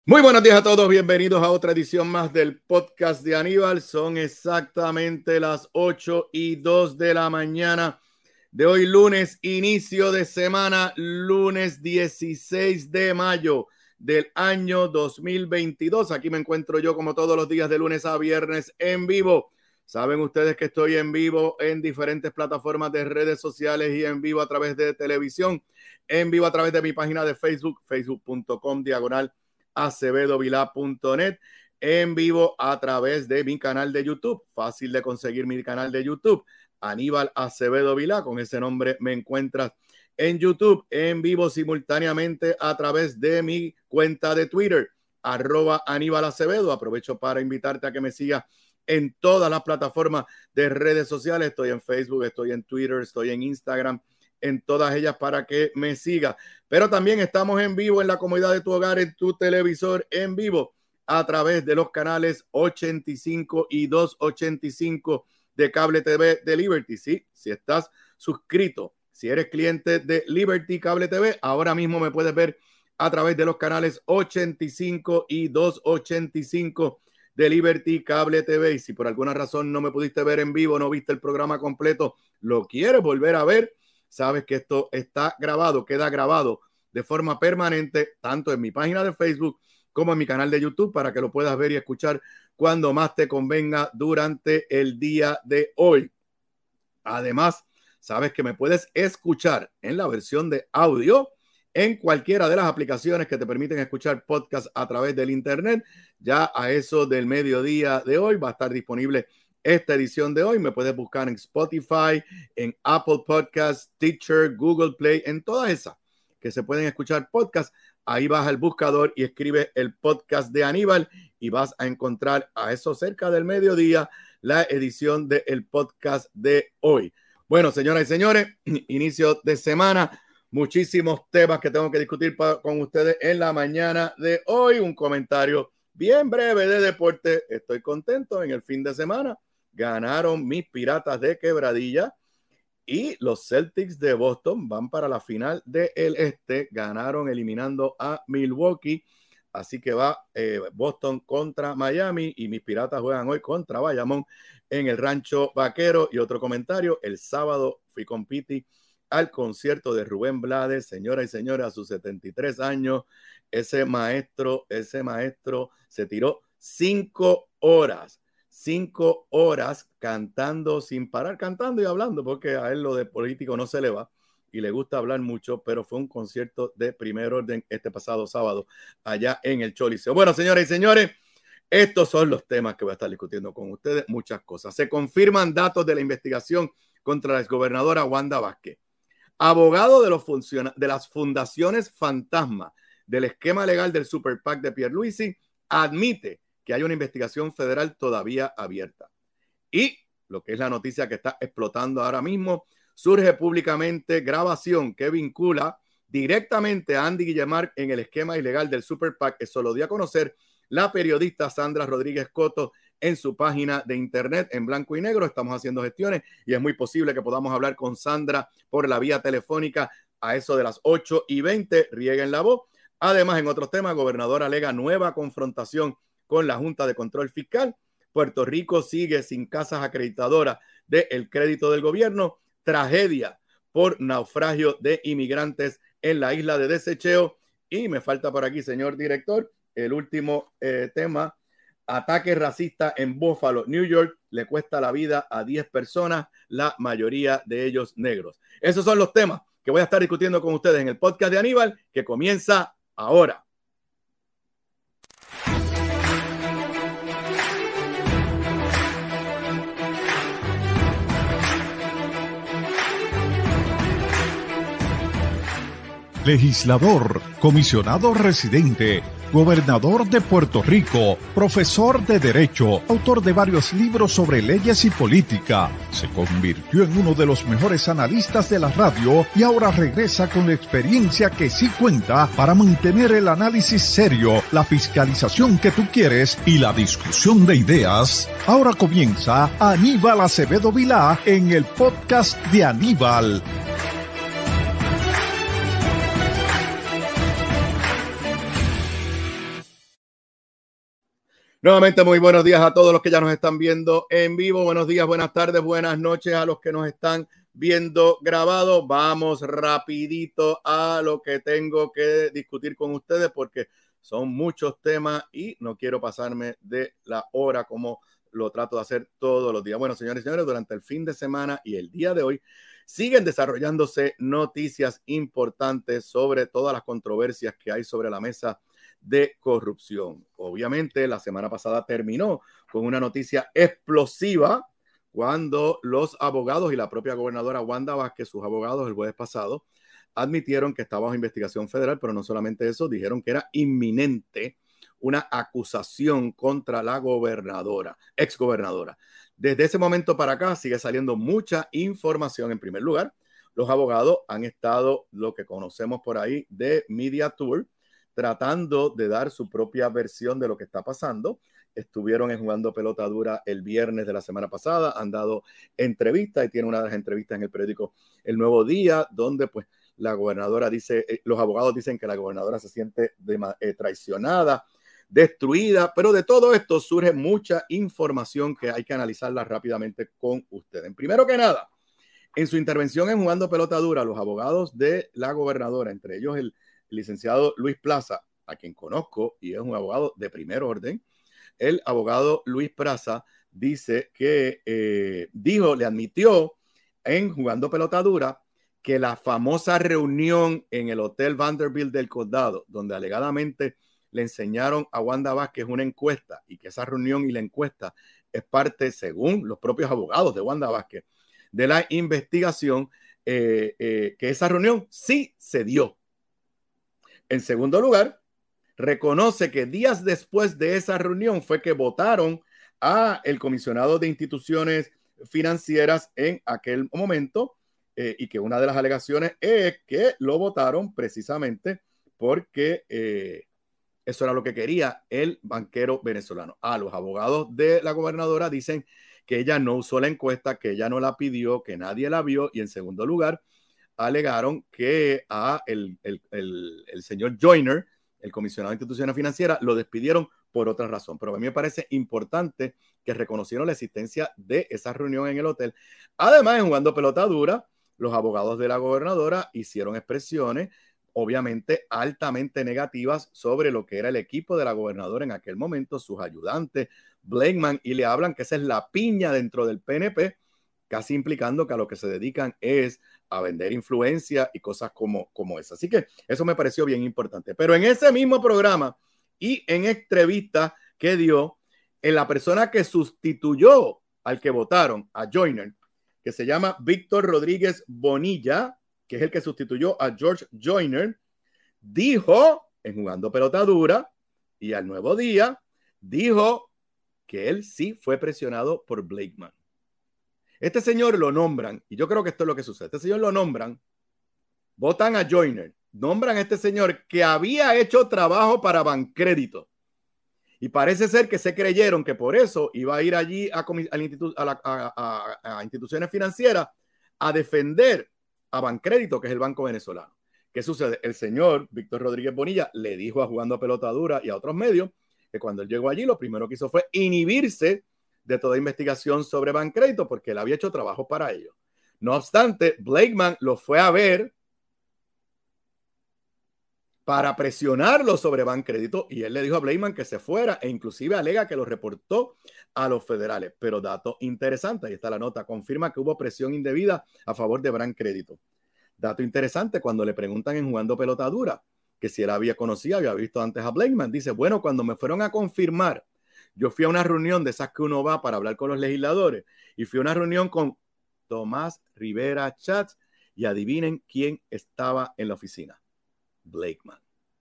Muy buenos días a todos, bienvenidos a otra edición más del podcast de Aníbal. Son exactamente las 8:02 de la mañana de hoy lunes, inicio de semana, lunes 16 de mayo del año 2022. Aquí me encuentro yo como todos los días de lunes a viernes en vivo. Saben ustedes que estoy en vivo en diferentes plataformas de redes sociales y en vivo a través de televisión, en vivo a través de mi página de Facebook, facebook.com/acevedovilá.net, en vivo a través de mi canal de YouTube. Fácil de conseguir mi canal de YouTube, Aníbal Acevedo Vilá. Con ese nombre me encuentras en YouTube, en vivo simultáneamente a través de mi cuenta de Twitter, @Aníbal Acevedo. Aprovecho para invitarte a que me sigas en todas las plataformas de redes sociales. Estoy en Facebook, estoy en Twitter, estoy en Instagram, en todas ellas para que me siga. Pero también estamos en vivo en la comodidad de tu hogar, en tu televisor, en vivo a través de los canales 85 y 285 de Cable TV de Liberty. Sí, si estás suscrito, si eres cliente de Liberty Cable TV, ahora mismo me puedes ver a través de los canales 85 y 285 de Liberty Cable TV. Y si por alguna razón no me pudiste ver en vivo, no viste el programa completo, lo quieres volver a ver, sabes que esto está grabado, queda grabado de forma permanente, tanto en mi página de Facebook como en mi canal de YouTube, para que lo puedas ver y escuchar cuando más te convenga durante el día de hoy. Además, sabes que me puedes escuchar en la versión de audio en cualquiera de las aplicaciones que te permiten escuchar podcast a través del internet. Ya a eso del mediodía de hoy va a estar disponible esta edición de hoy. Me puedes buscar en Spotify, en Apple Podcasts, Stitcher, Google Play, en todas esas que se pueden escuchar podcast. Ahí vas al buscador y escribe el podcast de Aníbal y vas a encontrar a eso cerca del mediodía la edición del podcast de hoy. Bueno, señoras y señores, inicio de semana, muchísimos temas que tengo que discutir con ustedes en la mañana de hoy. Un comentario bien breve de deporte. Estoy contento. En el fin de semana ganaron mis Piratas de Quebradilla y los Celtics de Boston van para la final del Este. Ganaron eliminando a Milwaukee. Así que va Boston contra Miami y mis Piratas juegan hoy contra Bayamón en el Rancho Vaquero. Y otro comentario, el sábado fui con Piti al concierto de Rubén Blades. Señoras y señores, a sus 73 años, ese maestro se tiró 5 horas cantando sin parar, cantando y hablando, porque a él lo de político no se le va y le gusta hablar mucho, pero fue un concierto de primer orden este pasado sábado allá en el Choliseo. Bueno, señoras y señores, estos son los temas que voy a estar discutiendo con ustedes, muchas cosas. Se confirman datos de la investigación contra la exgobernadora Wanda Vázquez. Abogado de las fundaciones fantasma del esquema legal del Super PAC de Pierluisi admite que hay una investigación federal todavía abierta. Y lo que es la noticia que está explotando ahora mismo, surge públicamente grabación que vincula directamente a Andy Guillemard en el esquema ilegal del Super PAC. Eso lo dio a conocer la periodista Sandra Rodríguez Coto en su página de internet en blanco y negro. Estamos haciendo gestiones y es muy posible que podamos hablar con Sandra por la vía telefónica a eso de las 8:20. Rieguen la voz. Además, en otros temas, gobernador alega nueva confrontación con la Junta de Control Fiscal. Puerto Rico sigue sin casas acreditadoras del crédito del gobierno. Tragedia por naufragio de inmigrantes en la isla de Desecheo. Y me falta por aquí, señor director, el último tema. Ataque racista en Buffalo, New York, le cuesta la vida a 10 personas, la mayoría de ellos negros. Esos son los temas que voy a estar discutiendo con ustedes en el podcast de Aníbal, que comienza ahora. Legislador, comisionado residente, gobernador de Puerto Rico, profesor de Derecho, autor de varios libros sobre leyes y política. Se convirtió en uno de los mejores analistas de la radio y ahora regresa con la experiencia que sí cuenta para mantener el análisis serio, la fiscalización que tú quieres y la discusión de ideas. Ahora comienza Aníbal Acevedo Vilá en el podcast de Aníbal. Nuevamente, muy buenos días a todos los que ya nos están viendo en vivo. Buenos días, buenas tardes, buenas noches a los que nos están viendo grabado. Vamos rapidito a lo que tengo que discutir con ustedes porque son muchos temas y no quiero pasarme de la hora como lo trato de hacer todos los días. Bueno, señores y señores, durante el fin de semana y el día de hoy siguen desarrollándose noticias importantes sobre todas las controversias que hay sobre la mesa de corrupción. Obviamente, la semana pasada terminó con una noticia explosiva cuando los abogados y la propia gobernadora Wanda Vázquez, sus abogados el jueves pasado, admitieron que estaba bajo investigación federal, pero no solamente eso, dijeron que era inminente una acusación contra la gobernadora, exgobernadora. Desde ese momento para acá sigue saliendo mucha información. En primer lugar, los abogados han estado lo que conocemos por ahí de Media Tour, tratando de dar su propia versión de lo que está pasando. Estuvieron en Jugando Pelota Dura el viernes de la semana pasada, han dado entrevistas y tiene una de las entrevistas en el periódico El Nuevo Día, donde pues la gobernadora dice, los abogados dicen que la gobernadora se siente traicionada, destruida, pero de todo esto surge mucha información que hay que analizarla rápidamente con ustedes. Primero que nada, en su intervención en Jugando Pelota Dura, los abogados de la gobernadora, entre ellos el licenciado Luis Plaza, a quien conozco y es un abogado de primer orden, el abogado Luis Plaza dice que le admitió en Jugando Pelota Dura que la famosa reunión en el Hotel Vanderbilt del Condado, donde alegadamente le enseñaron a Wanda Vázquez una encuesta y que esa reunión y la encuesta es parte, según los propios abogados de Wanda Vázquez, de la investigación, que esa reunión sí se dio. En segundo lugar, reconoce que días después de esa reunión fue que votaron a el comisionado de instituciones financieras en aquel momento y que una de las alegaciones es que lo votaron precisamente porque eso era lo que quería el banquero venezolano. Los abogados de la gobernadora dicen que ella no usó la encuesta, que ella no la pidió, que nadie la vio y en segundo lugar alegaron que el señor Joyner, el comisionado de instituciones financieras, lo despidieron por otra razón. Pero a mí me parece importante que reconocieron la existencia de esa reunión en el hotel. Además, en Jugando Pelota Dura, los abogados de la gobernadora hicieron expresiones, obviamente altamente negativas, sobre lo que era el equipo de la gobernadora en aquel momento, sus ayudantes, Blakeman, y le hablan que esa es la piña dentro del PNP, casi implicando que a lo que se dedican es a vender influencia y cosas como esa. Así que eso me pareció bien importante. Pero en ese mismo programa y en entrevista que dio, en la persona que sustituyó al que votaron, a Joyner, que se llama Víctor Rodríguez Bonilla, que es el que sustituyó a George Joyner, dijo en Jugando Pelota Dura y al Nuevo Día, dijo que él sí fue presionado por Blakeman. Este señor lo nombran, y yo creo que esto es lo que sucede. Este señor lo nombran, votan a Joyner, nombran a este señor que había hecho trabajo para Bancrédito. Y parece ser que se creyeron que por eso iba a ir allí a instituciones financieras a defender a Bancrédito, que es el banco venezolano. ¿Qué sucede? El señor Víctor Rodríguez Bonilla le dijo a Jugando a Pelota Dura y a otros medios que cuando él llegó allí lo primero que hizo fue inhibirse de toda investigación sobre Bancrédito porque él había hecho trabajo para ello. No obstante, Blakeman lo fue a ver para presionarlo sobre Bancrédito y él le dijo a Blakeman que se fuera e inclusive alega que lo reportó a los federales. Pero dato interesante, ahí está la nota, confirma que hubo presión indebida a favor de Bancrédito. Dato interesante, cuando le preguntan en Jugando Pelota Dura que si él había conocido, había visto antes a Blakeman, dice, bueno, cuando me fueron a confirmar, yo fui a una reunión de esas que uno va para hablar con los legisladores y fui a una reunión con Tomás Rivera Chats y adivinen quién estaba en la oficina. Blakeman.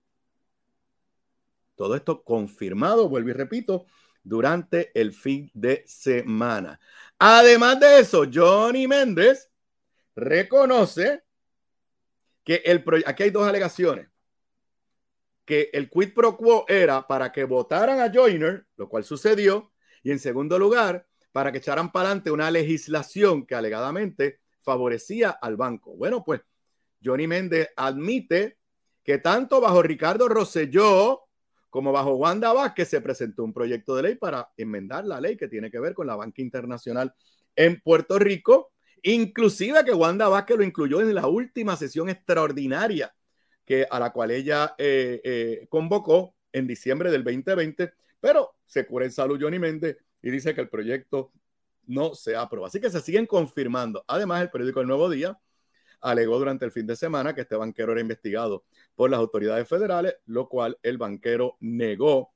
Todo esto confirmado, vuelvo y repito, durante el fin de semana. Además de eso, Johnny Méndez reconoce que aquí hay dos alegaciones. Que el quid pro quo era para que votaran a Joyner, lo cual sucedió, y en segundo lugar, para que echaran para adelante una legislación que alegadamente favorecía al banco. Bueno, pues Johnny Méndez admite que tanto bajo Ricardo Rosselló como bajo Wanda Vázquez se presentó un proyecto de ley para enmendar la ley que tiene que ver con la banca internacional en Puerto Rico, inclusive que Wanda Vázquez lo incluyó en la última sesión extraordinaria a la cual ella convocó en diciembre del 2020, pero se cura en salud Johnny Méndez y dice que el proyecto no se aprueba. Así que se siguen confirmando. Además, el periódico El Nuevo Día alegó durante el fin de semana que este banquero era investigado por las autoridades federales, lo cual el banquero negó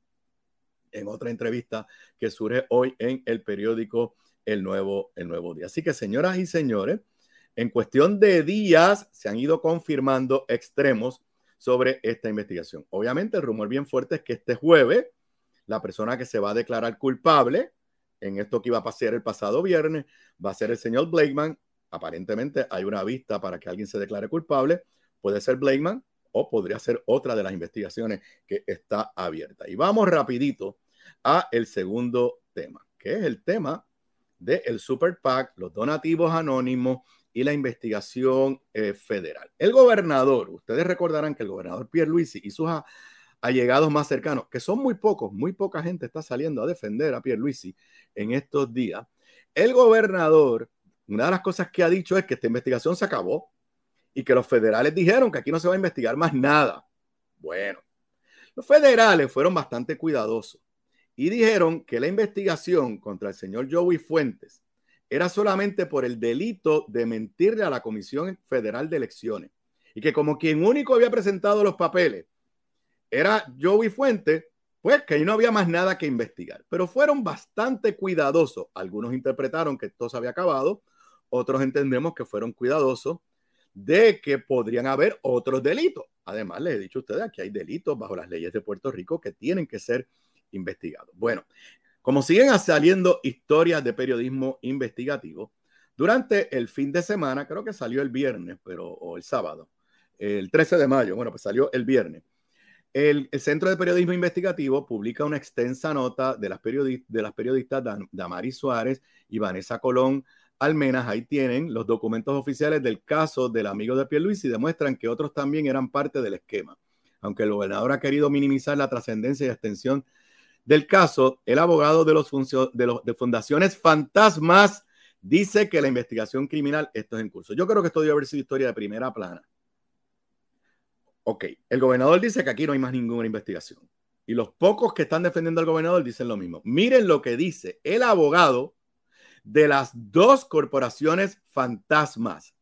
en otra entrevista que surge hoy en el periódico El Nuevo Día. Así que, señoras y señores, en cuestión de días se han ido confirmando extremos sobre esta investigación. Obviamente, el rumor bien fuerte es que este jueves la persona que se va a declarar culpable en esto que iba a pasar el pasado viernes va a ser el señor Blakeman. Aparentemente hay una vista para que alguien se declare culpable. Puede ser Blakeman o podría ser otra de las investigaciones que está abierta. Y vamos rapidito a el segundo tema, que es el tema del Super PAC, los donativos anónimos y la investigación federal. El gobernador, ustedes recordarán que el gobernador Pierluisi y sus allegados más cercanos, que son muy pocos, muy poca gente está saliendo a defender a Pierluisi en estos días. El gobernador, una de las cosas que ha dicho es que esta investigación se acabó y que los federales dijeron que aquí no se va a investigar más nada. Bueno, los federales fueron bastante cuidadosos y dijeron que la investigación contra el señor Joey Fuentes era solamente por el delito de mentirle a la Comisión Federal de Elecciones y que como quien único había presentado los papeles era Joey Fuentes, pues que ahí no había más nada que investigar. Pero fueron bastante cuidadosos. Algunos interpretaron que esto se había acabado, otros entendemos que fueron cuidadosos de que podrían haber otros delitos. Además, les he dicho a ustedes, aquí hay delitos bajo las leyes de Puerto Rico que tienen que ser investigados. Bueno, como siguen saliendo historias de periodismo investigativo, durante el fin de semana, creo que salió el viernes, o el sábado, el 13 de mayo, bueno, pues salió el viernes. El Centro de Periodismo Investigativo publica una extensa nota de las periodistas Damaris Suárez y Vanessa Colón Almenas. Ahí tienen los documentos oficiales del caso del amigo de Pierluisi y demuestran que otros también eran parte del esquema. Aunque el gobernador ha querido minimizar la trascendencia y extensión del caso, el abogado de Fundaciones Fantasmas dice que la investigación criminal, esto es en curso. Yo creo que esto debe haber sido historia de primera plana. Ok, el gobernador dice que aquí no hay más ninguna investigación. Y los pocos que están defendiendo al gobernador dicen lo mismo. Miren lo que dice el abogado de las dos corporaciones fantasmas.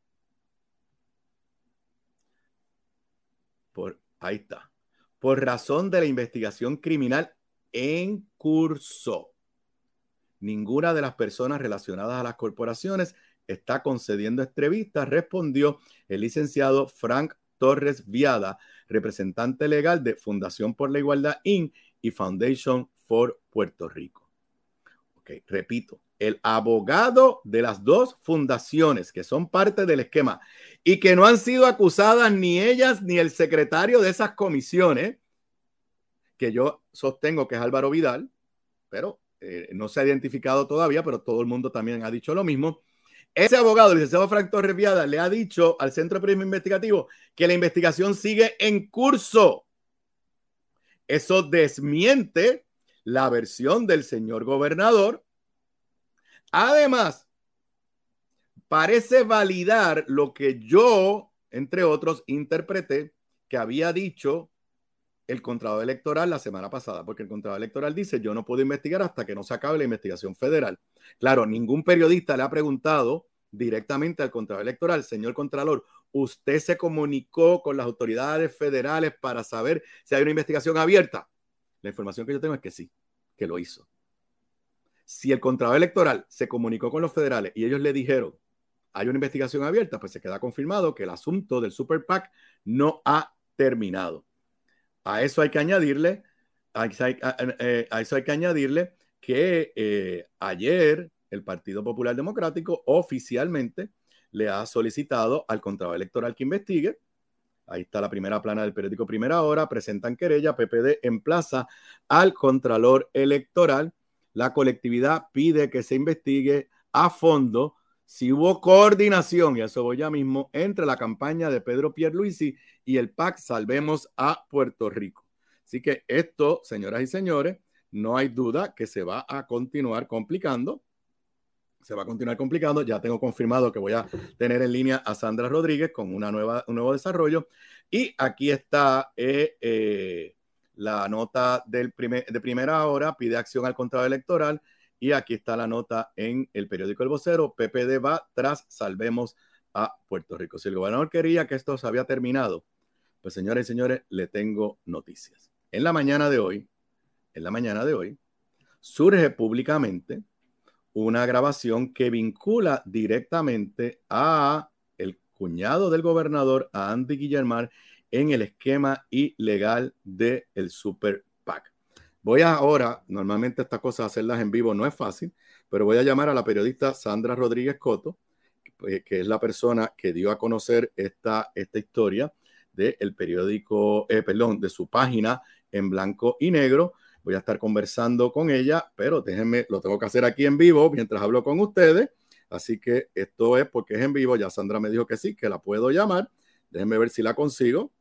Ahí está. Por razón de la investigación criminal en curso. Ninguna de las personas relacionadas a las corporaciones está concediendo entrevistas, respondió el licenciado Frank Torres Viada, representante legal de Fundación por la Igualdad Inc. y Foundation for Puerto Rico. Ok, repito, el abogado de las dos fundaciones que son parte del esquema y que no han sido acusadas ni ellas ni el secretario de esas comisiones, que yo sostengo que es Álvaro Vidal, pero no se ha identificado todavía, pero todo el mundo también ha dicho lo mismo. Ese abogado, el licenciado Frank Torres Viada, le ha dicho al Centro de Periodismo Investigativo que la investigación sigue en curso. Eso desmiente la versión del señor gobernador. Además, parece validar lo que yo, entre otros, interpreté que había dicho el Contralor Electoral la semana pasada, porque el Contralor Electoral dice: yo no puedo investigar hasta que no se acabe la investigación federal. Claro, ningún periodista le ha preguntado directamente al Contralor Electoral: señor Contralor, ¿usted se comunicó con las autoridades federales para saber si hay una investigación abierta? La información que yo tengo es que sí, que lo hizo. Si el Contralor Electoral se comunicó con los federales y ellos le dijeron hay una investigación abierta, pues se queda confirmado que el asunto del Super PAC no ha terminado. A eso hay que añadirle, que ayer el Partido Popular Democrático oficialmente le ha solicitado al Contralor Electoral que investigue. Ahí está la primera plana del periódico Primera Hora. Presentan querella, PPD emplaza al Contralor Electoral. La colectividad pide que se investigue a fondo si hubo coordinación, y a eso voy ya mismo, entre la campaña de Pedro Pierluisi y el PAC Salvemos a Puerto Rico. Así que esto, señoras y señores, no hay duda que se va a continuar complicando. Se va a continuar complicando. Ya tengo confirmado que voy a tener en línea a Sandra Rodríguez con un nuevo desarrollo. Y aquí está la nota de primera hora, pide acción al contrato electoral. Y aquí está la nota en el periódico El Vocero. PPD va tras Salvemos a Puerto Rico. Si el gobernador quería que esto se había terminado, pues señores y señores, le tengo noticias. En la mañana de hoy, surge públicamente una grabación que vincula directamente a el cuñado del gobernador, a Andy Guillermar, en el esquema ilegal del Super PAC. Voy ahora, normalmente estas cosas hacerlas en vivo no es fácil, pero voy a llamar a la periodista Sandra Rodríguez Coto, que es la persona que dio a conocer esta historia del periódico, de su página en blanco y negro. Voy a estar conversando con ella, pero déjenme, lo tengo que hacer aquí en vivo mientras hablo con ustedes. Así que esto es porque es en vivo. Ya Sandra me dijo que sí, que la puedo llamar. Déjenme ver si la consigo.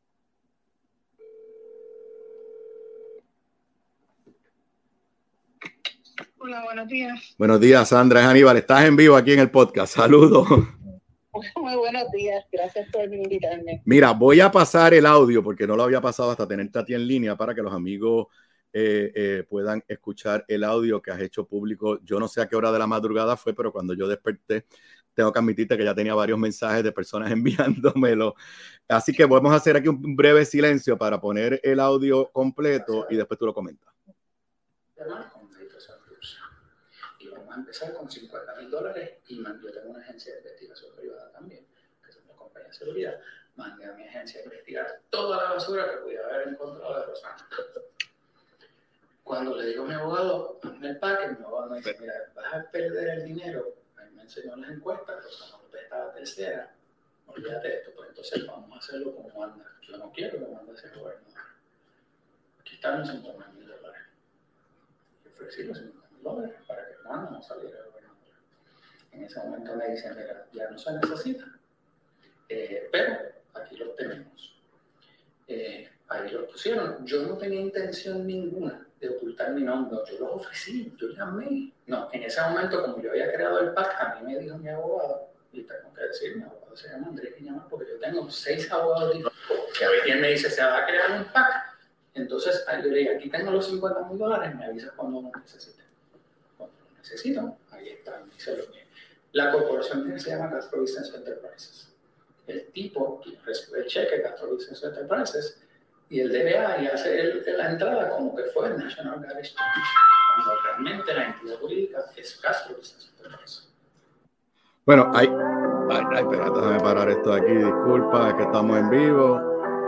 Hola, buenos días. Buenos días, Sandra. Es Aníbal. Estás en vivo aquí en el podcast. Saludos. Muy buenos días. Gracias por invitarme. Mira, voy a pasar el audio porque no lo había pasado hasta tenerte a ti en línea para que los amigos puedan escuchar el audio que has hecho público. Yo no sé a qué hora de la madrugada fue, pero cuando yo desperté, tengo que admitirte que ya tenía varios mensajes de personas enviándomelo. Así que vamos a hacer aquí un breve silencio para poner el audio completo y después tú lo comentas. Y vamos a empezar con $50,000 y yo tengo una agencia de investigación privada también, que es una compañía de seguridad. Mandé a mi agencia a investigar toda la basura que pudiera haber encontrado de Rosana. Cuando le digo a mi abogado, hazme el pack, mi abogado me dice, mira, vas a perder el dinero. A mí me enseñó las encuestas, Rosana López estaba tercera. Olvídate de esto, pues entonces vamos a hacerlo como anda. Yo no quiero que mande ese gobernador. Aquí están los $50,000. Y ofrecí los $50,000 para que Juan no saliera el gobernador. En ese momento me dicen, mira, ya no se necesita, pero aquí los tenemos. Ahí los pusieron. Yo no tenía intención ninguna de ocultar mi nombre. Yo los ofrecí, yo llamé. No, en ese momento, como yo había creado el PAC, a mí me dijo mi abogado, y tengo que decir, mi abogado se llama Andrés Guillermar, porque yo tengo 6 abogados que a veces me dice, se va a crear un PAC. Entonces, yo le dije, aquí tengo los $50,000, me avisas cuando lo necesite. Cuando lo necesito, ahí está, dice lo que. La corporación se llama Castro Business Enterprises. El tipo recibe el cheque Castro Business Enterprises y el DBA y hace la entrada como que fue el National Garage cuando realmente la entidad jurídica es Castro Business Enterprises. Bueno, espérate, déjame parar esto aquí, disculpa, que estamos en vivo.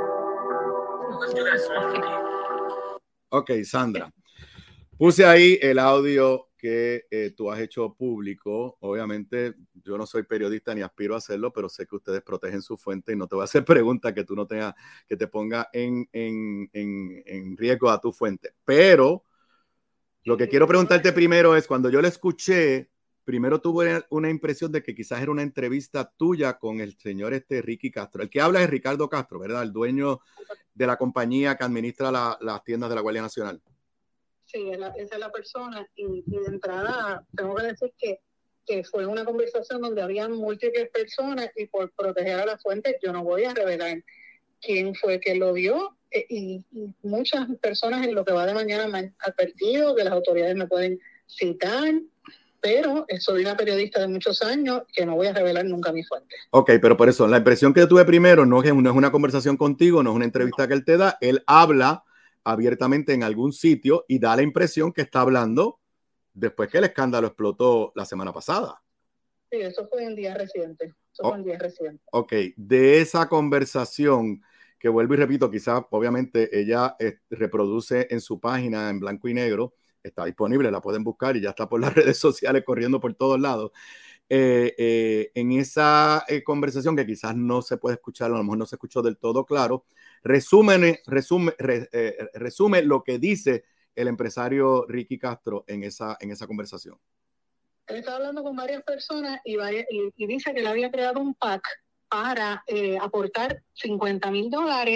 Ok, Sandra, puse ahí el audio que tú has hecho público. Obviamente yo no soy periodista ni aspiro a hacerlo, pero sé que ustedes protegen su fuente y no te voy a hacer preguntas que tú no tengas, que te ponga en riesgo a tu fuente. Pero lo que quiero preguntarte primero es, cuando yo le escuché, primero tuve una impresión de que quizás era una entrevista tuya con el señor Ricky Castro. El que habla es Ricardo Castro, ¿verdad? El dueño de la compañía que administra las tiendas de la Guardia Nacional. Sí, esa es la persona. Y de entrada, tengo que decir que fue una conversación donde había múltiples personas y por proteger a la fuente, yo no voy a revelar quién fue que lo dio. Y muchas personas en lo que va de mañana me han advertido que las autoridades me pueden citar, pero soy una periodista de muchos años que no voy a revelar nunca mi fuente. Ok, pero por eso, la impresión que tuve primero no es una conversación contigo, no es una entrevista que él te da, él habla abiertamente en algún sitio y da la impresión que está hablando después que el escándalo explotó la semana pasada. Sí, eso fue en días recientes. Ok, de esa conversación, que vuelvo y repito, quizás obviamente ella reproduce en su página en blanco y negro, está disponible, la pueden buscar y ya está por las redes sociales corriendo por todos lados. En esa conversación que quizás no se puede escuchar, a lo mejor no se escuchó del todo claro, resume lo que dice el empresario Ricky Castro en esa conversación. Él estaba hablando con varias personas y dice que él había creado un PAC para aportar $50,000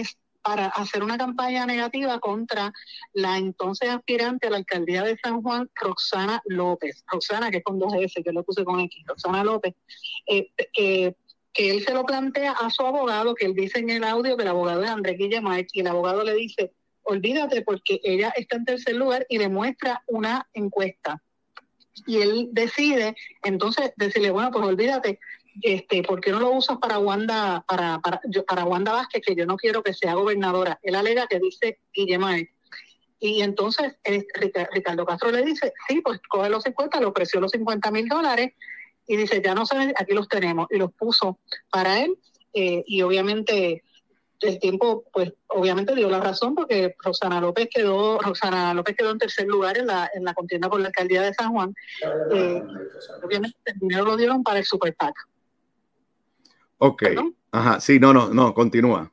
para hacer una campaña negativa contra la entonces aspirante a la alcaldía de San Juan, Roxana López. Roxana, que es con 2 S, que lo puse con X, Roxana López, que él se lo plantea a su abogado, que él dice en el audio que el abogado es Andrés Guillemard, y el abogado le dice, olvídate porque ella está en tercer lugar, y le muestra una encuesta. Y él decide entonces decirle, bueno, pues olvídate, ¿por qué no lo usas para Wanda, para Wanda Vázquez, que yo no quiero que sea gobernadora? Él alega que dice Guillemard. Y entonces Ricardo Castro le dice, sí, pues coge los 50, le ofreció los $50,000 y dice, ya no saben, aquí los tenemos. Y los puso para él, y obviamente el tiempo, pues obviamente dio la razón, porque Roxana López quedó en tercer lugar en la contienda por la alcaldía de San Juan. Obviamente el dinero lo dieron para el Super PAC. Ok. ¿Perdón? Ajá, sí, no, continúa.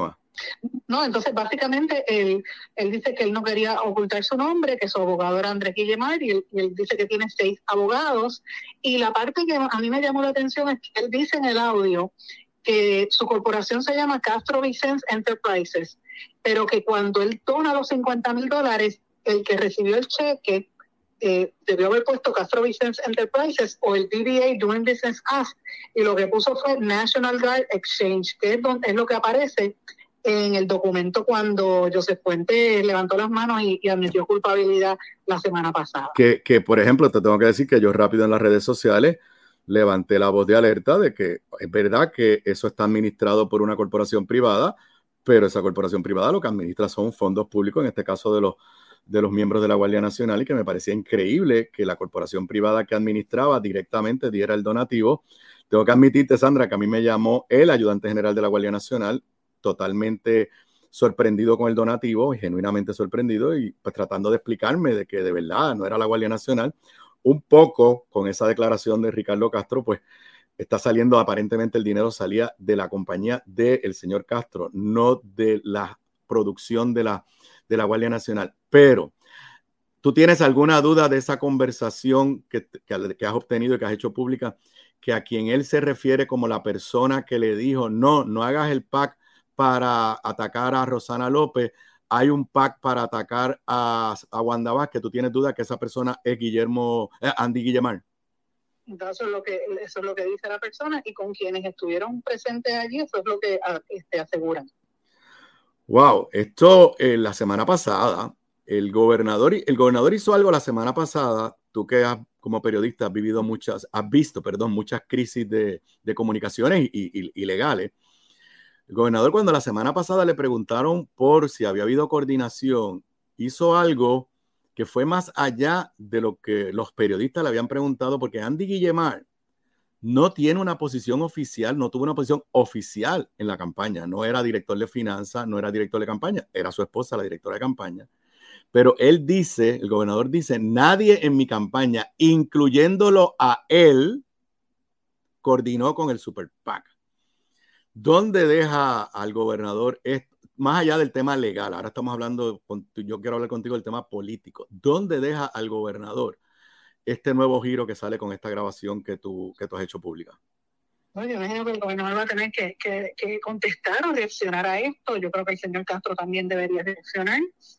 No, entonces básicamente él dice que él no quería ocultar su nombre, que su abogado era Andrés Guillemard, y él dice que tiene 6 abogados. Y la parte que a mí me llamó la atención es que él dice en el audio que su corporación se llama Castro Vicens Enterprises, pero que cuando él dona los $50,000, el que recibió el cheque debió haber puesto Castro Vicens Enterprises o el DBA Doing Business As, y lo que puso fue National Guard Exchange, que es lo que aparece en el documento cuando Joseph Puente levantó las manos y admitió culpabilidad la semana pasada. Que, por ejemplo, te tengo que decir que yo rápido en las redes sociales levanté la voz de alerta de que es verdad que eso está administrado por una corporación privada, pero esa corporación privada lo que administra son fondos públicos, en este caso de los miembros de la Guardia Nacional, y que me parecía increíble que la corporación privada que administraba directamente diera el donativo. Tengo que admitirte, Sandra, que a mí me llamó el ayudante general de la Guardia Nacional, totalmente sorprendido con el donativo, y genuinamente sorprendido, y pues tratando de explicarme de que de verdad no era la Guardia Nacional. Un poco con esa declaración de Ricardo Castro, pues está saliendo, aparentemente el dinero salía de la compañía del señor Castro, no de la producción de la Guardia Nacional. Pero, ¿tú tienes alguna duda de esa conversación que has obtenido y que has hecho pública, que a quien él se refiere como la persona que le dijo, no hagas el PAC para atacar a Roxana López, hay un PAC para atacar a Wanda Vázquez? ¿Tú tienes duda que esa persona es Andy Guillemard? Entonces, eso es lo que dice la persona, y con quienes estuvieron presentes allí, eso es lo que aseguran. Wow, esto la semana pasada, el gobernador hizo algo la semana pasada. Tú que como periodista has visto muchas crisis de comunicaciones y legales. El gobernador, cuando la semana pasada le preguntaron por si había habido coordinación, hizo algo que fue más allá de lo que los periodistas le habían preguntado, porque Andy Guillemard no tiene una posición oficial, no tuvo una posición oficial en la campaña. No era director de finanzas, no era director de campaña, era su esposa la directora de campaña. Pero el gobernador dice, nadie en mi campaña, incluyéndolo a él, coordinó con el Super PAC. ¿Dónde deja al gobernador esto? Más allá del tema legal, ahora estamos hablando, yo quiero hablar contigo del tema político. ¿Dónde deja al gobernador este nuevo giro que sale con esta grabación que tú has hecho pública? No, yo imagino que el gobernador va a tener que contestar o reaccionar a esto. Yo creo que el señor Castro también debería reaccionar.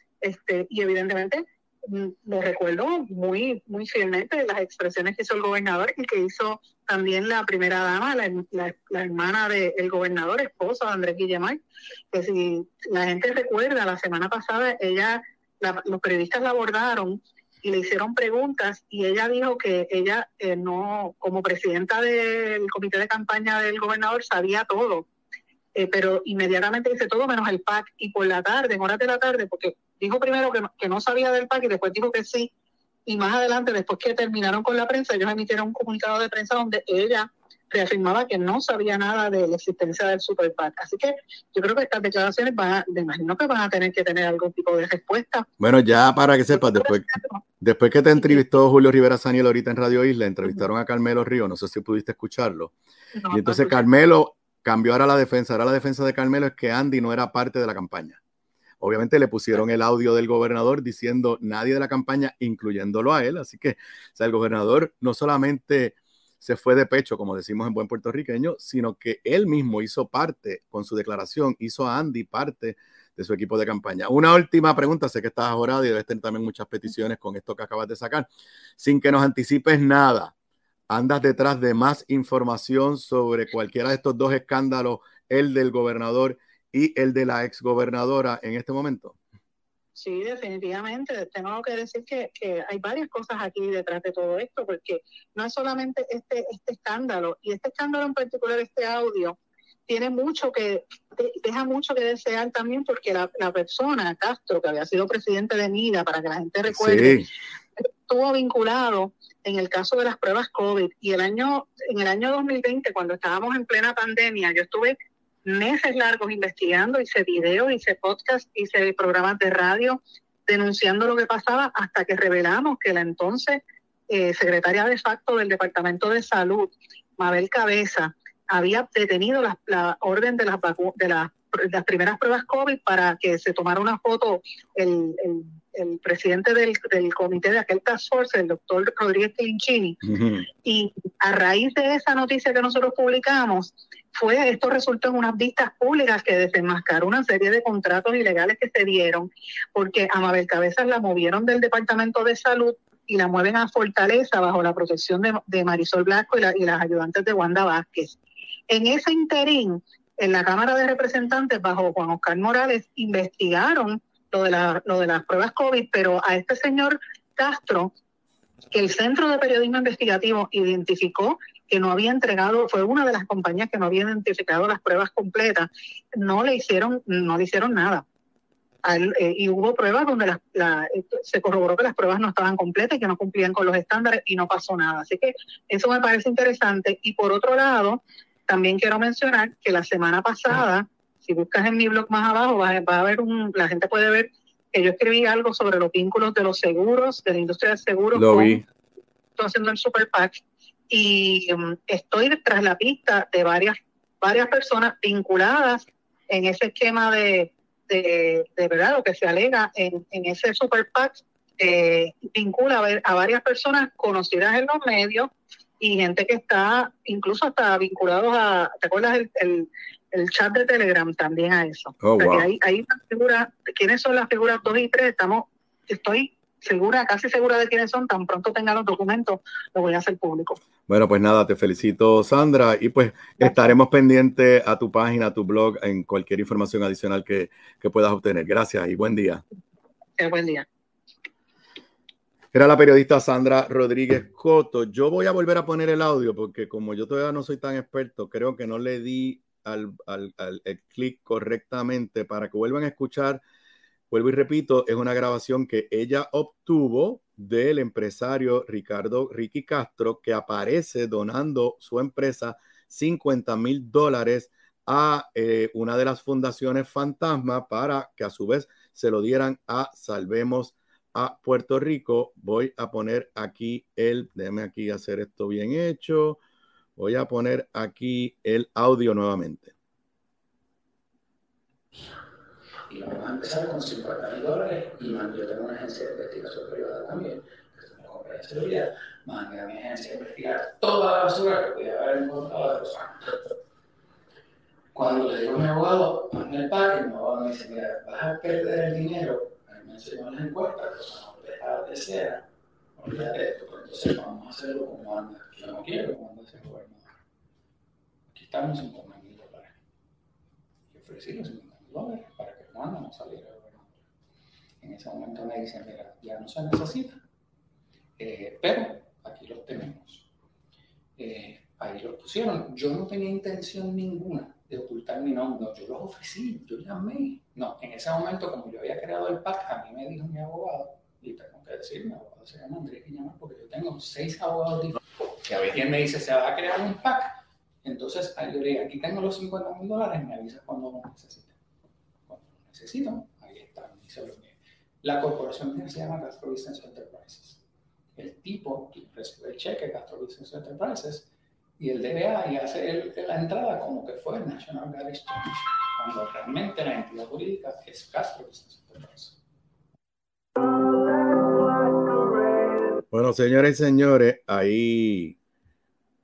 Y evidentemente lo recuerdo muy, muy fielmente las expresiones que hizo el gobernador y que hizo también la primera dama, la hermana del gobernador, esposa de Andrés Guillemard, que si la gente recuerda, la semana pasada los periodistas la abordaron y le hicieron preguntas, y ella dijo que ella no, como presidenta del comité de campaña del gobernador, sabía todo, pero inmediatamente dice todo menos el PAC, y por la tarde, en horas de la tarde, porque dijo primero que no sabía del PAC y después dijo que sí, y más adelante, después que terminaron con la prensa, ellos emitieron un comunicado de prensa donde ella reafirmaba que no sabía nada de la existencia del Super PAC. Así que yo creo que estas declaraciones me imagino que van a tener que tener algún tipo de respuesta. Bueno, ya para que sepas, después que te entrevistó Julio Rivera Saniel ahorita en Radio Isla, entrevistaron a Carmelo Río, no sé si pudiste escucharlo. Y entonces Carmelo cambió ahora la defensa. Ahora la defensa de Carmelo es que Andy no era parte de la campaña. Obviamente le pusieron el audio del gobernador diciendo nadie de la campaña, incluyéndolo a él. Así que, o sea, el gobernador no solamente se fue de pecho, como decimos en buen puertorriqueño, sino que él mismo hizo parte, con su declaración, hizo a Andy parte de su equipo de campaña. Una última pregunta, sé que estás ahorrado y debes tener también muchas peticiones con esto que acabas de sacar. Sin que nos anticipes nada, ¿andas detrás de más información sobre cualquiera de estos dos escándalos, el del gobernador y el de la exgobernadora en este momento? Sí, definitivamente. Tengo que decir que hay varias cosas aquí detrás de todo esto, porque no es solamente este escándalo, y este escándalo en particular, este audio, tiene deja mucho que desear también, porque la persona, Castro, que había sido presidente de NIDA, para que la gente recuerde, sí, estuvo vinculado en el caso de las pruebas COVID, y en el año 2020, cuando estábamos en plena pandemia, yo estuve meses largos investigando, hice videos, hice podcast, hice programas de radio denunciando lo que pasaba, hasta que revelamos que la entonces secretaria de facto del Departamento de Salud, Mabel Cabeza, había detenido la orden de las primeras pruebas COVID para que se tomara una foto el presidente del comité de aquel task force, el doctor Rodríguez Clinchini. Y a raíz de esa noticia que nosotros publicamos, esto resultó en unas vistas públicas que desenmascaró una serie de contratos ilegales que se dieron, porque a Mabel Cabezas la movieron del Departamento de Salud y la mueven a Fortaleza bajo la protección de Marisol Blasco y las ayudantes de Wanda Vázquez. En ese interín, en la Cámara de Representantes, bajo Juan Oscar Morales, investigaron lo de las pruebas COVID, pero a este señor Castro, que el Centro de Periodismo Investigativo identificó que no había entregado, fue una de las compañías que no había identificado las pruebas completas, no le hicieron nada. Y hubo pruebas donde se corroboró que las pruebas no estaban completas y que no cumplían con los estándares, y no pasó nada. Así que eso me parece interesante. Y por otro lado, también quiero mencionar que la semana pasada, si buscas en mi blog más abajo, va a ver la gente puede ver que yo escribí algo sobre los vínculos de los seguros, de la industria de seguros. Lo vi. Estoy haciendo el Super PAC, y estoy tras la pista de varias personas vinculadas en ese esquema de verdad, lo que se alega en ese Super PAC, vincula a varias personas conocidas en los medios, y gente que está incluso hasta vinculados a, ¿te acuerdas el chat de Telegram también a eso? Oh, o sea, wow. que hay una figura. ¿Quiénes son las figuras 2 y 3? Estoy casi segura de quiénes son. Tan pronto tenga los documentos, lo voy a hacer público. Bueno, pues nada, te felicito, Sandra, y pues estaremos pendientes a tu página, a tu blog, en cualquier información adicional que puedas obtener. Gracias y buen día. Buen día. Era la periodista Sandra Rodríguez Coto. Yo voy a volver a poner el audio porque como yo todavía no soy tan experto, creo que no le di el clic correctamente para que vuelvan a escuchar. Vuelvo y repito, es una grabación que ella obtuvo del empresario Ricky Castro, que aparece donando su empresa $50,000 a una de las fundaciones fantasma para que a su vez se lo dieran a Salvemos a Puerto Rico. Voy a poner aquí déjame aquí hacer esto bien hecho. Voy a poner aquí el audio nuevamente. Y vamos a empezar con $50,000, y yo tengo una agencia de investigación privada también, que es una compañía de seguridad. Mandé a mi agencia a investigar toda la basura que podía haber encontrado de los años. Cuando le digo a mi abogado, hazme el pack, mi abogado me dice, mira, vas a perder el dinero. A mí me enseñó las encuestas, pero no te la tercera. Olvídate de esto, pero entonces vamos a hacerlo como anda. Yo no quiero como anda ese gobernador. Aquí estamos $50,000. Y ofrecí los $50,000 para que Wanda no saliera de gobernador. En ese momento me dicen, mira, ya no se necesita, pero aquí los tenemos. Ahí los pusieron. Yo no tenía intención ninguna de ocultar mi nombre. Yo los ofrecí, yo llamé. No, en ese momento, como yo había creado el PAC, a mí me dijo mi abogado, y tengo que decir, mi abogado se llama Andrés Guillamar, porque yo tengo 6 abogados diferentes, que a veces quien me dice, se va a crear un PAC. Entonces, yo le dije, aquí tengo los $50,000, me avisas cuando lo necesite. Cuando lo necesito, ahí está, la corporación se llama Castro Business Enterprises. El tipo recibe el cheque Castro Business Enterprises y el DBA y hace la entrada como que fue el National Guard Exchange, cuando realmente la entidad jurídica es Castro Business Enterprises. Bueno, señores y señores, ahí...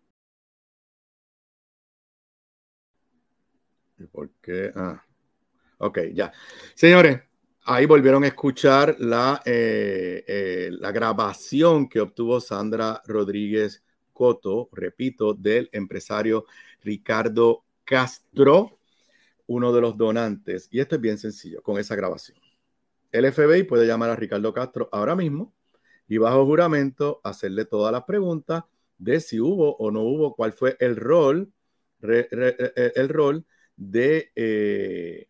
¿Y por qué? Ok, ya. Señores, ahí volvieron a escuchar la grabación que obtuvo Sandra Rodríguez Coto, repito, del empresario Ricardo Castro, uno de los donantes. Y esto es bien sencillo con esa grabación. El FBI puede llamar a Ricardo Castro ahora mismo y bajo juramento hacerle todas las preguntas de si hubo o no hubo, cuál fue el rol de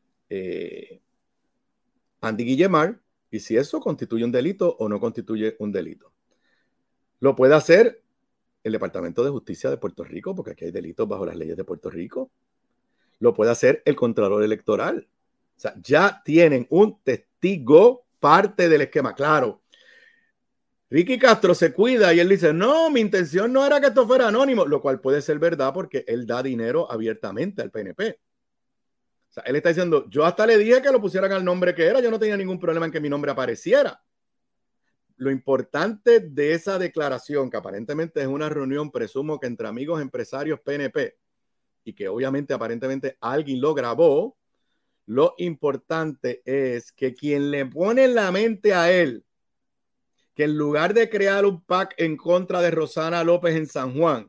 Andy Guillemard y si eso constituye un delito o no constituye un delito. Lo puede hacer el Departamento de Justicia de Puerto Rico, porque aquí hay delitos bajo las leyes de Puerto Rico. Lo puede hacer el Contralor Electoral. O sea, ya tienen un testigo, parte del esquema. Claro, Ricky Castro se cuida y él dice, no, mi intención no era que esto fuera anónimo, lo cual puede ser verdad porque él da dinero abiertamente al PNP. O sea, él está diciendo, yo hasta le dije que lo pusieran al nombre que era, yo no tenía ningún problema en que mi nombre apareciera. Lo importante de esa declaración, que aparentemente es una reunión, presumo que entre amigos empresarios PNP, y que obviamente aparentemente alguien lo grabó, lo importante es que quien le pone en la mente a él que en lugar de crear un PAC en contra de Rosana López en San Juan,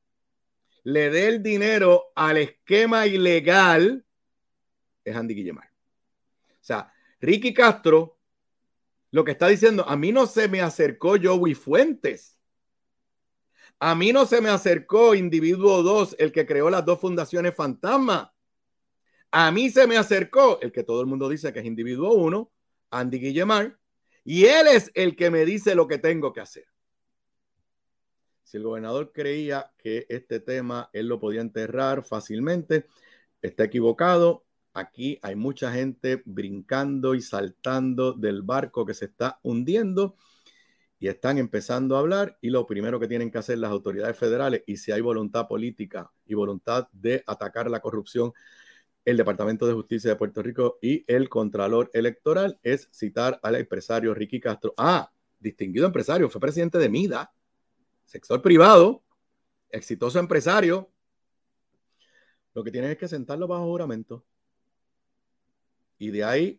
le dé el dinero al esquema ilegal, es Andy Guillemard. O sea, Ricky Castro lo que está diciendo, a mí no se me acercó Joey Fuentes. A mí no se me acercó Individuo 2, el que creó las dos fundaciones fantasma. A mí se me acercó el que todo el mundo dice que es Individuo 1, Andy Guillemard, y él es el que me dice lo que tengo que hacer. Si el gobernador creía que este tema él lo podía enterrar fácilmente, está equivocado. Aquí hay mucha gente brincando y saltando del barco que se está hundiendo y están empezando a hablar, y lo primero que tienen que hacer las autoridades federales, y si hay voluntad política y voluntad de atacar la corrupción, el Departamento de Justicia de Puerto Rico y el Contralor Electoral, es citar al empresario Ricky Castro. Distinguido empresario, fue presidente de MIDA, sector privado, exitoso empresario. Lo que tienen es que sentarlo bajo juramento. Y de ahí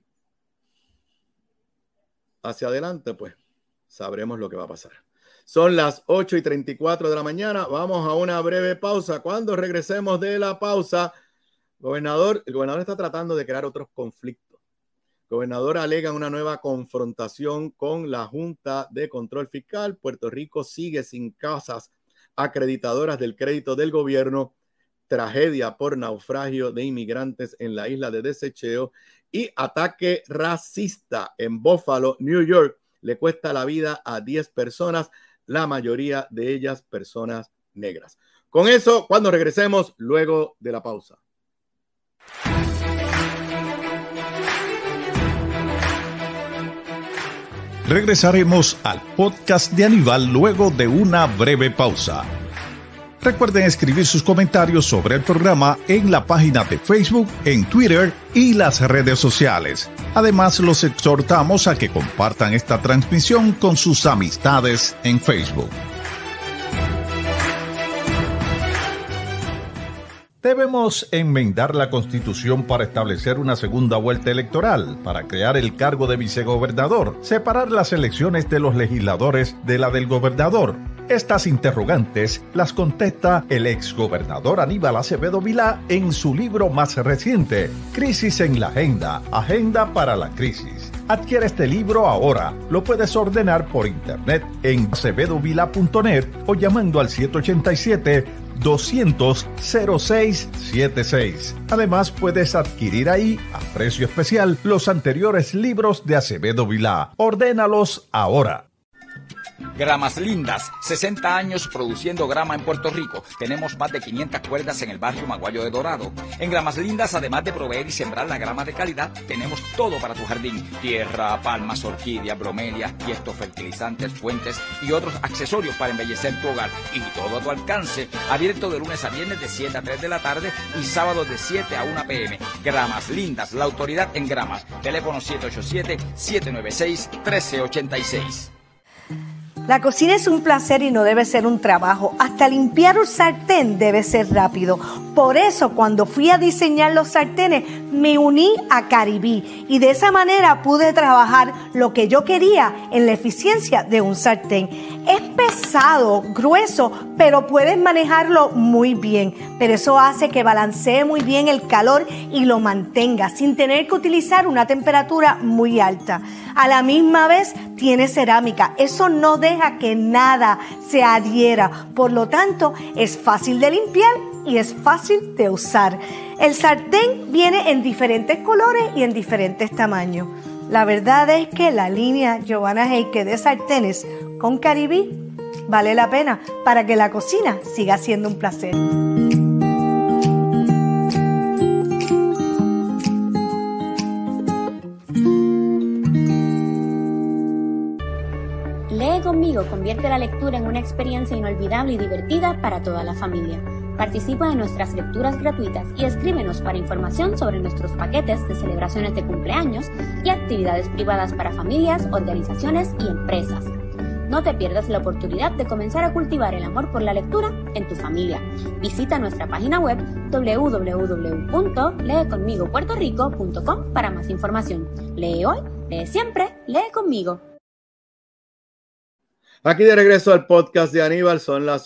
hacia adelante, pues, sabremos lo que va a pasar. Son las 8:34 de la mañana. Vamos a una breve pausa. Cuando regresemos de la pausa, el gobernador está tratando de crear otros conflictos. El gobernador alega una nueva confrontación con la Junta de Control Fiscal. Puerto Rico sigue sin casas acreditadoras del crédito del gobierno. Tragedia por naufragio de inmigrantes en la isla de Desecheo. Y ataque racista en Buffalo, New York. Le cuesta la vida a 10 personas, la mayoría de ellas personas negras. Con eso, cuando regresemos, luego de la pausa. Regresaremos al podcast de Aníbal luego de una breve pausa. Recuerden escribir sus comentarios sobre el programa en la página de Facebook, en Twitter y las redes sociales. Además, los exhortamos a que compartan esta transmisión con sus amistades en Facebook. Debemos enmendar la Constitución para establecer una segunda vuelta electoral, para crear el cargo de vicegobernador, separar las elecciones de los legisladores de la del gobernador. Estas interrogantes las contesta el exgobernador Aníbal Acevedo Vilá en su libro más reciente, Crisis en la Agenda, Agenda para la Crisis. Adquiere este libro ahora. Lo puedes ordenar por internet en acevedovila.net o llamando al 787-200-0676. Además, puedes adquirir ahí, a precio especial, los anteriores libros de Acevedo Vilá. Ordénalos ahora. Gramas Lindas, 60 años produciendo grama en Puerto Rico. Tenemos más de 500 cuerdas en el barrio Maguayo de Dorado. En Gramas Lindas, además de proveer y sembrar la grama de calidad, tenemos todo para tu jardín. Tierra, palmas, orquídeas, bromelias, tiestos, fertilizantes, fuentes y otros accesorios para embellecer tu hogar. Y todo a tu alcance. Abierto de lunes a viernes de 7 a 3 de la tarde y sábados de 7 a 1 p.m. Gramas Lindas, la autoridad en gramas. Teléfono 787-796-1386. La cocina es un placer y no debe ser un trabajo. Hasta limpiar un sartén debe ser rápido. Por eso, cuando fui a diseñar los sartenes, me uní a Caribí y de esa manera pude trabajar lo que yo quería en la eficiencia de un sartén. Es pesado, grueso, pero puedes manejarlo muy bien. Pero eso hace que balancee muy bien el calor y lo mantenga sin tener que utilizar una temperatura muy alta. A la misma vez tiene cerámica. Eso no deja que nada se adhiera. Por lo tanto, es fácil de limpiar y es fácil de usar. El sartén viene en diferentes colores y en diferentes tamaños. La verdad es que la línea Giovanna Heike de sartenes con Caribí vale la pena para que la cocina siga siendo un placer. Lee conmigo convierte la lectura en una experiencia inolvidable y divertida para toda la familia. Participa en nuestras lecturas gratuitas y escríbenos para información sobre nuestros paquetes de celebraciones de cumpleaños y actividades privadas para familias, organizaciones y empresas. No te pierdas la oportunidad de comenzar a cultivar el amor por la lectura en tu familia. Visita nuestra página web www.leeconmigopuertorico.com para más información. Lee hoy, lee siempre, lee conmigo. Aquí de regreso al podcast de Aníbal, son las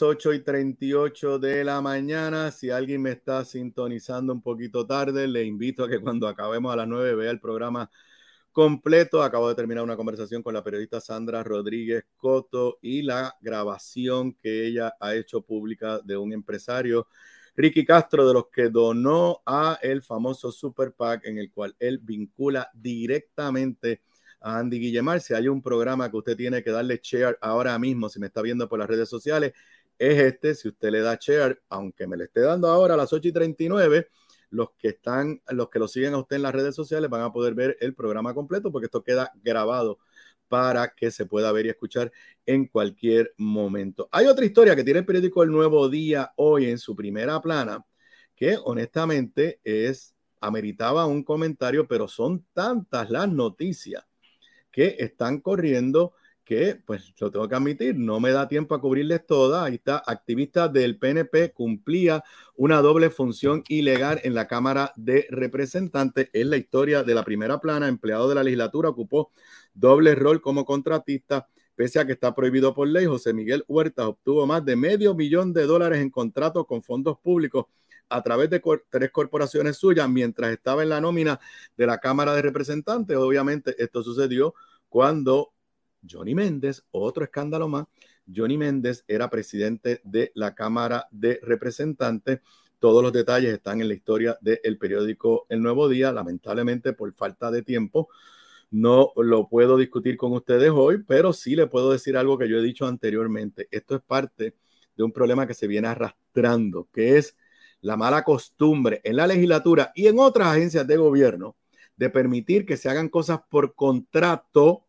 8:38 de la mañana. Si alguien me está sintonizando un poquito tarde, le invito a que cuando acabemos a las 9 vea el programa completo. Acabo de terminar una conversación con la periodista Sandra Rodríguez Coto y la grabación que ella ha hecho pública de un empresario, Ricky Castro, de los que donó a el famoso Super PAC, en el cual él vincula directamente a Andy Guillemard. Si hay un programa que usted tiene que darle share ahora mismo, si me está viendo por las redes sociales, es este. Si usted le da share, aunque me le esté dando ahora a las 8:39, los que lo siguen a usted en las redes sociales van a poder ver el programa completo, porque esto queda grabado para que se pueda ver y escuchar en cualquier momento. Hay otra historia que tiene el periódico El Nuevo Día hoy en su primera plana, que honestamente ameritaba un comentario, pero son tantas las noticias que están corriendo que, pues, lo tengo que admitir, no me da tiempo a cubrirles todas. Ahí está: activista del PNP cumplía una doble función ilegal en la Cámara de Representantes. Es la historia de la primera plana. Empleado de la legislatura, ocupó doble rol como contratista, pese a que está prohibido por ley. José Miguel Huerta obtuvo más de $500,000 en contratos con fondos públicos a través de 3 corporaciones suyas mientras estaba en la nómina de la Cámara de Representantes. Obviamente esto sucedió cuando Johnny Méndez, otro escándalo más, Johnny Méndez era presidente de la Cámara de Representantes. Todos los detalles están en la historia del periódico El Nuevo Día. Lamentablemente, por falta de tiempo, no lo puedo discutir con ustedes hoy, pero sí le puedo decir algo que yo he dicho anteriormente. Esto es parte de un problema que se viene arrastrando, que es la mala costumbre en la legislatura y en otras agencias de gobierno de permitir que se hagan cosas por contrato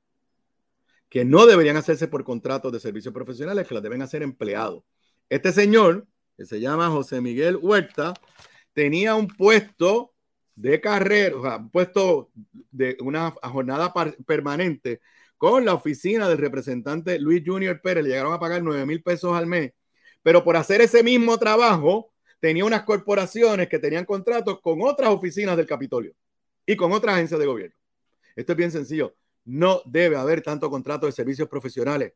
que no deberían hacerse por contratos de servicios profesionales, que las deben hacer empleados. Este señor, que se llama José Miguel Huerta, tenía un puesto de carrera, o sea, un puesto de una jornada permanente con la oficina del representante Luis Junior Pérez. Le llegaron a pagar $9,000 al mes, pero por hacer ese mismo trabajo tenía unas corporaciones que tenían contratos con otras oficinas del Capitolio y con otras agencias de gobierno. Esto es bien sencillo. No debe haber tanto contrato de servicios profesionales.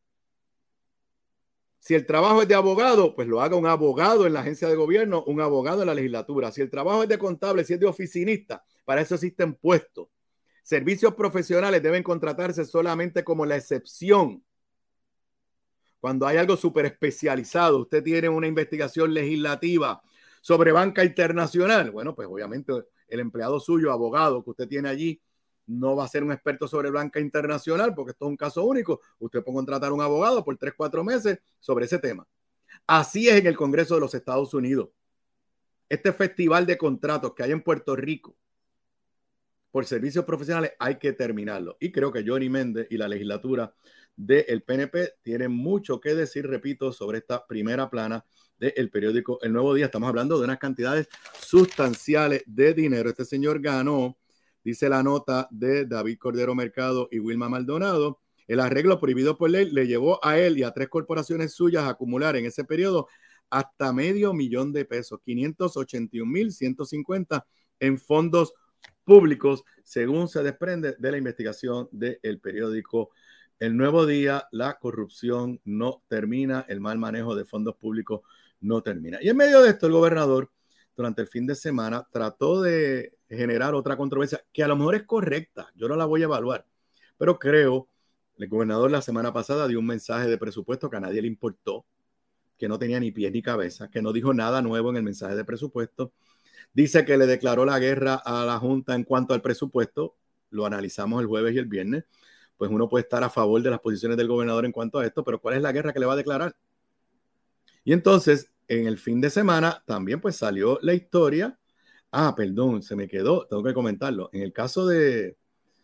Si el trabajo es de abogado, pues lo haga un abogado en la agencia de gobierno, un abogado en la legislatura. Si el trabajo es de contable, si es de oficinista, para eso existen puestos. Servicios profesionales deben contratarse solamente como la excepción. Cuando hay algo súper especializado, usted tiene una investigación legislativa sobre banca internacional, bueno, pues obviamente el empleado suyo, abogado que usted tiene allí, no va a ser un experto sobre banca internacional, porque esto es un caso único. Usted puede contratar a un abogado por 3-4 meses sobre ese tema. Así es en el Congreso de los Estados Unidos. Este festival de contratos que hay en Puerto Rico por servicios profesionales hay que terminarlo. Y creo que Johnny Méndez y la legislatura del PNP tienen mucho que decir, repito, sobre esta primera plana del periódico El Nuevo Día. Estamos hablando de unas cantidades sustanciales de dinero. Este señor ganó, dice la nota de David Cordero Mercado y Wilma Maldonado, El arreglo prohibido por ley le llevó a él y a 3 corporaciones suyas a acumular en ese periodo hasta $500,000 pesos, 581,150 en fondos públicos, según se desprende de la investigación del periódico El Nuevo Día. La corrupción no termina, el mal manejo de fondos públicos no termina. Y en medio de esto, el gobernador, durante el fin de semana, trató de generar otra controversia que a lo mejor es correcta, yo no la voy a evaluar, pero creo el gobernador la semana pasada dio un mensaje de presupuesto que a nadie le importó, que no tenía ni pies ni cabeza, que no dijo nada nuevo en el mensaje de presupuesto. Dice que le declaró la guerra a la Junta en cuanto al presupuesto. Lo analizamos el jueves y el viernes. Pues uno puede estar a favor de las posiciones del gobernador en cuanto a esto, pero ¿cuál es la guerra que le va a declarar? Y entonces, en el fin de semana, también pues salió la historia. Perdón, se me quedó, tengo que comentarlo. En el caso del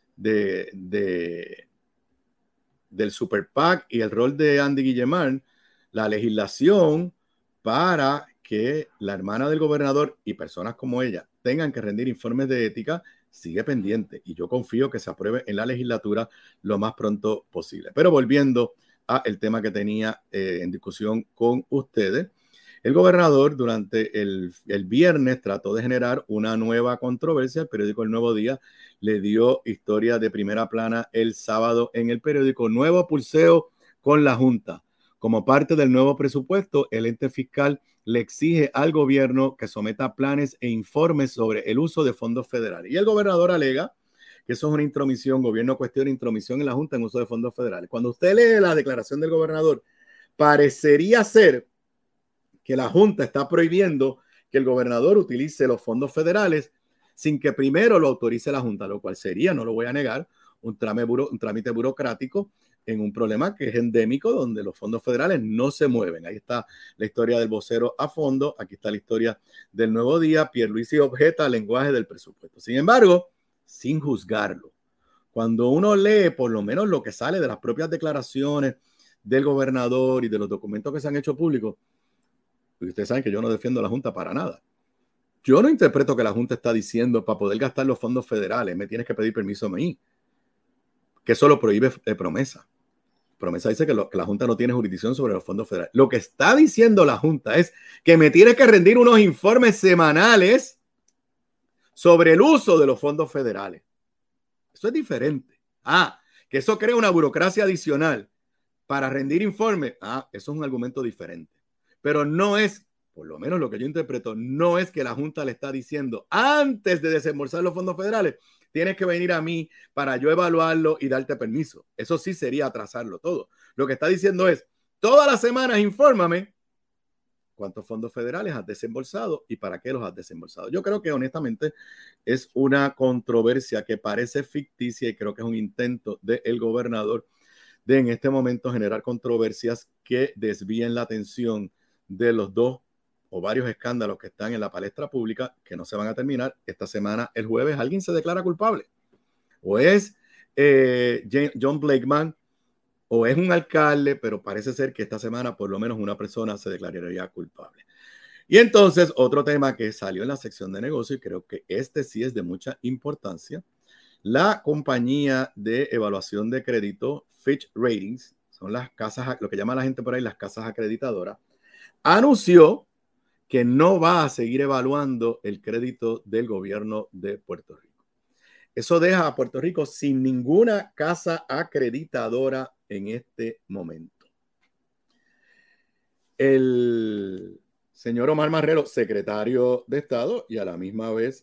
Super PAC y el rol de Andy Guillemard, la legislación para que la hermana del gobernador y personas como ella tengan que rendir informes de ética sigue pendiente, y yo confío que se apruebe en la legislatura lo más pronto posible. Pero volviendo al tema que tenía en discusión con ustedes, el gobernador durante el viernes trató de generar una nueva controversia. El periódico El Nuevo Día le dio historia de primera plana el sábado en el periódico. Nuevo pulseo con la Junta. Como parte del nuevo presupuesto, el ente fiscal le exige al gobierno que someta planes e informes sobre el uso de fondos federales. Y el gobernador alega que eso es una intromisión, gobierno cuestiona intromisión en la Junta en uso de fondos federales. Cuando usted lee la declaración del gobernador, parecería ser que la Junta está prohibiendo que el gobernador utilice los fondos federales sin que primero lo autorice la Junta, lo cual sería, no lo voy a negar, un trámite burocrático en un problema que es endémico, donde los fondos federales no se mueven. Ahí está la historia del vocero a fondo, aquí está la historia del Nuevo Día. Pierluisi objeta al lenguaje del presupuesto. Sin embargo, sin juzgarlo, cuando uno lee por lo menos lo que sale de las propias declaraciones del gobernador y de los documentos que se han hecho públicos, y ustedes saben que yo no defiendo a la Junta para nada. Yo no interpreto que la Junta está diciendo, para poder gastar los fondos federales, me tienes que pedir permiso a mí. Que eso lo prohíbe Promesa. Promesa dice que la Junta no tiene jurisdicción sobre los fondos federales. Lo que está diciendo la Junta es que me tiene que rendir unos informes semanales sobre el uso de los fondos federales. Eso es diferente. Que eso crea una burocracia adicional para rendir informes. Eso es un argumento diferente. Pero no es, por lo menos lo que yo interpreto, no es que la Junta le está diciendo antes de desembolsar los fondos federales, tienes que venir a mí para yo evaluarlo y darte permiso. Eso sí sería atrasarlo todo. Lo que está diciendo es, todas las semanas infórmame cuántos fondos federales has desembolsado y para qué los has desembolsado. Yo creo que honestamente es una controversia que parece ficticia y creo que es un intento del gobernador de en este momento generar controversias que desvíen la atención de los dos o varios escándalos que están en la palestra pública que no se van a terminar esta semana. El jueves alguien se declara culpable, o es John Blakeman o es un alcalde, pero parece ser que esta semana por lo menos una persona se declararía culpable. Y entonces otro tema que salió en la sección de negocios, y creo que este sí es de mucha importancia, la compañía de evaluación de crédito Fitch Ratings, son las casas, lo que llama la gente por ahí las casas acreditadoras, anunció que no va a seguir evaluando el crédito del gobierno de Puerto Rico. Eso deja a Puerto Rico sin ninguna casa acreditadora en este momento. El señor Omar Marrero, secretario de Estado y a la misma vez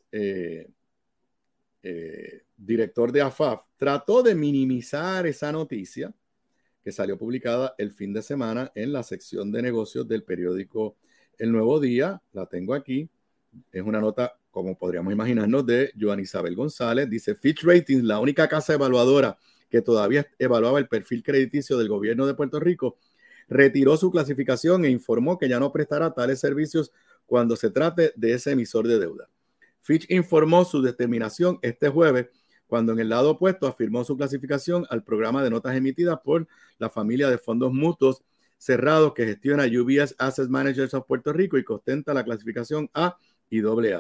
director de AFAF, trató de minimizar esa noticia que salió publicada el fin de semana en la sección de negocios del periódico El Nuevo Día. La tengo aquí. Es una nota, como podríamos imaginarnos, de Joan Isabel González. Dice, Fitch Ratings, la única casa evaluadora que todavía evaluaba el perfil crediticio del gobierno de Puerto Rico, retiró su clasificación e informó que ya no prestará tales servicios cuando se trate de ese emisor de deuda. Fitch informó su determinación este jueves, cuando en el lado opuesto afirmó su clasificación al programa de notas emitidas por la familia de fondos mutuos cerrados que gestiona UBS Asset Managers of Puerto Rico y que ostenta la clasificación A y AA.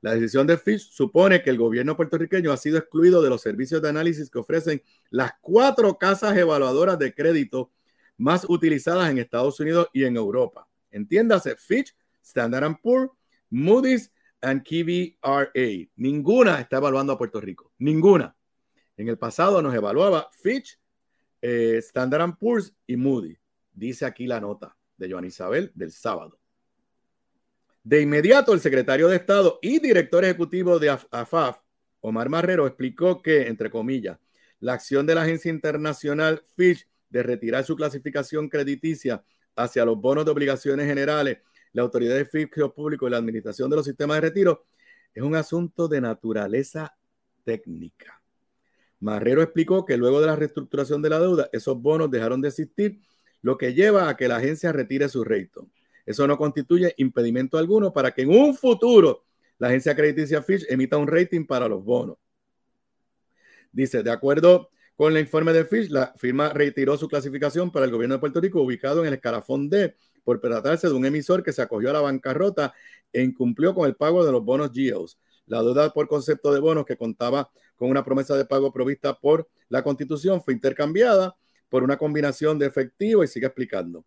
La decisión de Fitch supone que el gobierno puertorriqueño ha sido excluido de los servicios de análisis que ofrecen las 4 casas evaluadoras de crédito más utilizadas en Estados Unidos y en Europa. Entiéndase, Fitch, Standard & Poor's, Moody's y KBRA. Ninguna está evaluando a Puerto Rico. Ninguna. En el pasado nos evaluaba Fitch, Standard & Poor's y Moody's. Dice aquí la nota de Joana Isabel del sábado. De inmediato, el secretario de Estado y director ejecutivo de AFAF, Omar Marrero, explicó que, entre comillas, la acción de la agencia internacional Fitch de retirar su clasificación crediticia hacia los bonos de obligaciones generales, la autoridad de fisco público y la administración de los sistemas de retiro es un asunto de naturaleza técnica. Marrero explicó que luego de la reestructuración de la deuda, esos bonos dejaron de existir, lo que lleva a que la agencia retire su rating. Eso no constituye impedimento alguno para que en un futuro la agencia crediticia Fitch emita un rating para los bonos. Dice, de acuerdo con el informe de Fitch, la firma retiró su clasificación para el gobierno de Puerto Rico ubicado en el escalafón D por tratarse de un emisor que se acogió a la bancarrota e incumplió con el pago de los bonos GILs. La deuda por concepto de bonos que contaba con una promesa de pago provista por la Constitución fue intercambiada por una combinación de efectivo y sigue explicando.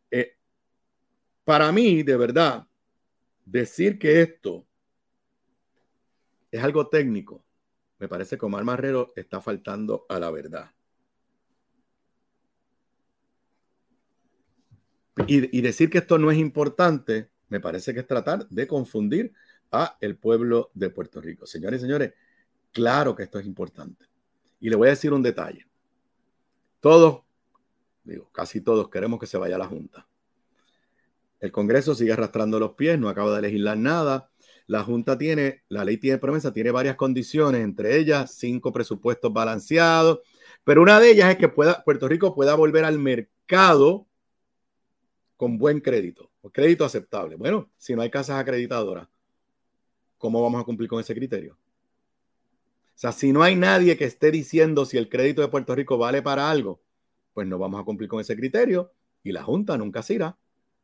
Para mí, de verdad, decir que esto es algo técnico, me parece que Omar Marrero está faltando a la verdad. Y decir que esto no es importante, me parece que es tratar de confundir a el pueblo de Puerto Rico. Señores y señores, claro que esto es importante. Y le voy a decir un detalle. Todos, casi todos queremos que se vaya a la Junta. El Congreso sigue arrastrando los pies, no acaba de legislar nada. La ley tiene promesa, tiene varias condiciones, entre ellas 5 presupuestos balanceados, pero una de ellas es que Puerto Rico pueda volver al mercado con buen crédito, o crédito aceptable. Bueno, si no hay casas acreditadoras, ¿cómo vamos a cumplir con ese criterio? O sea, si no hay nadie que esté diciendo si el crédito de Puerto Rico vale para algo, pues no vamos a cumplir con ese criterio y la Junta nunca se irá.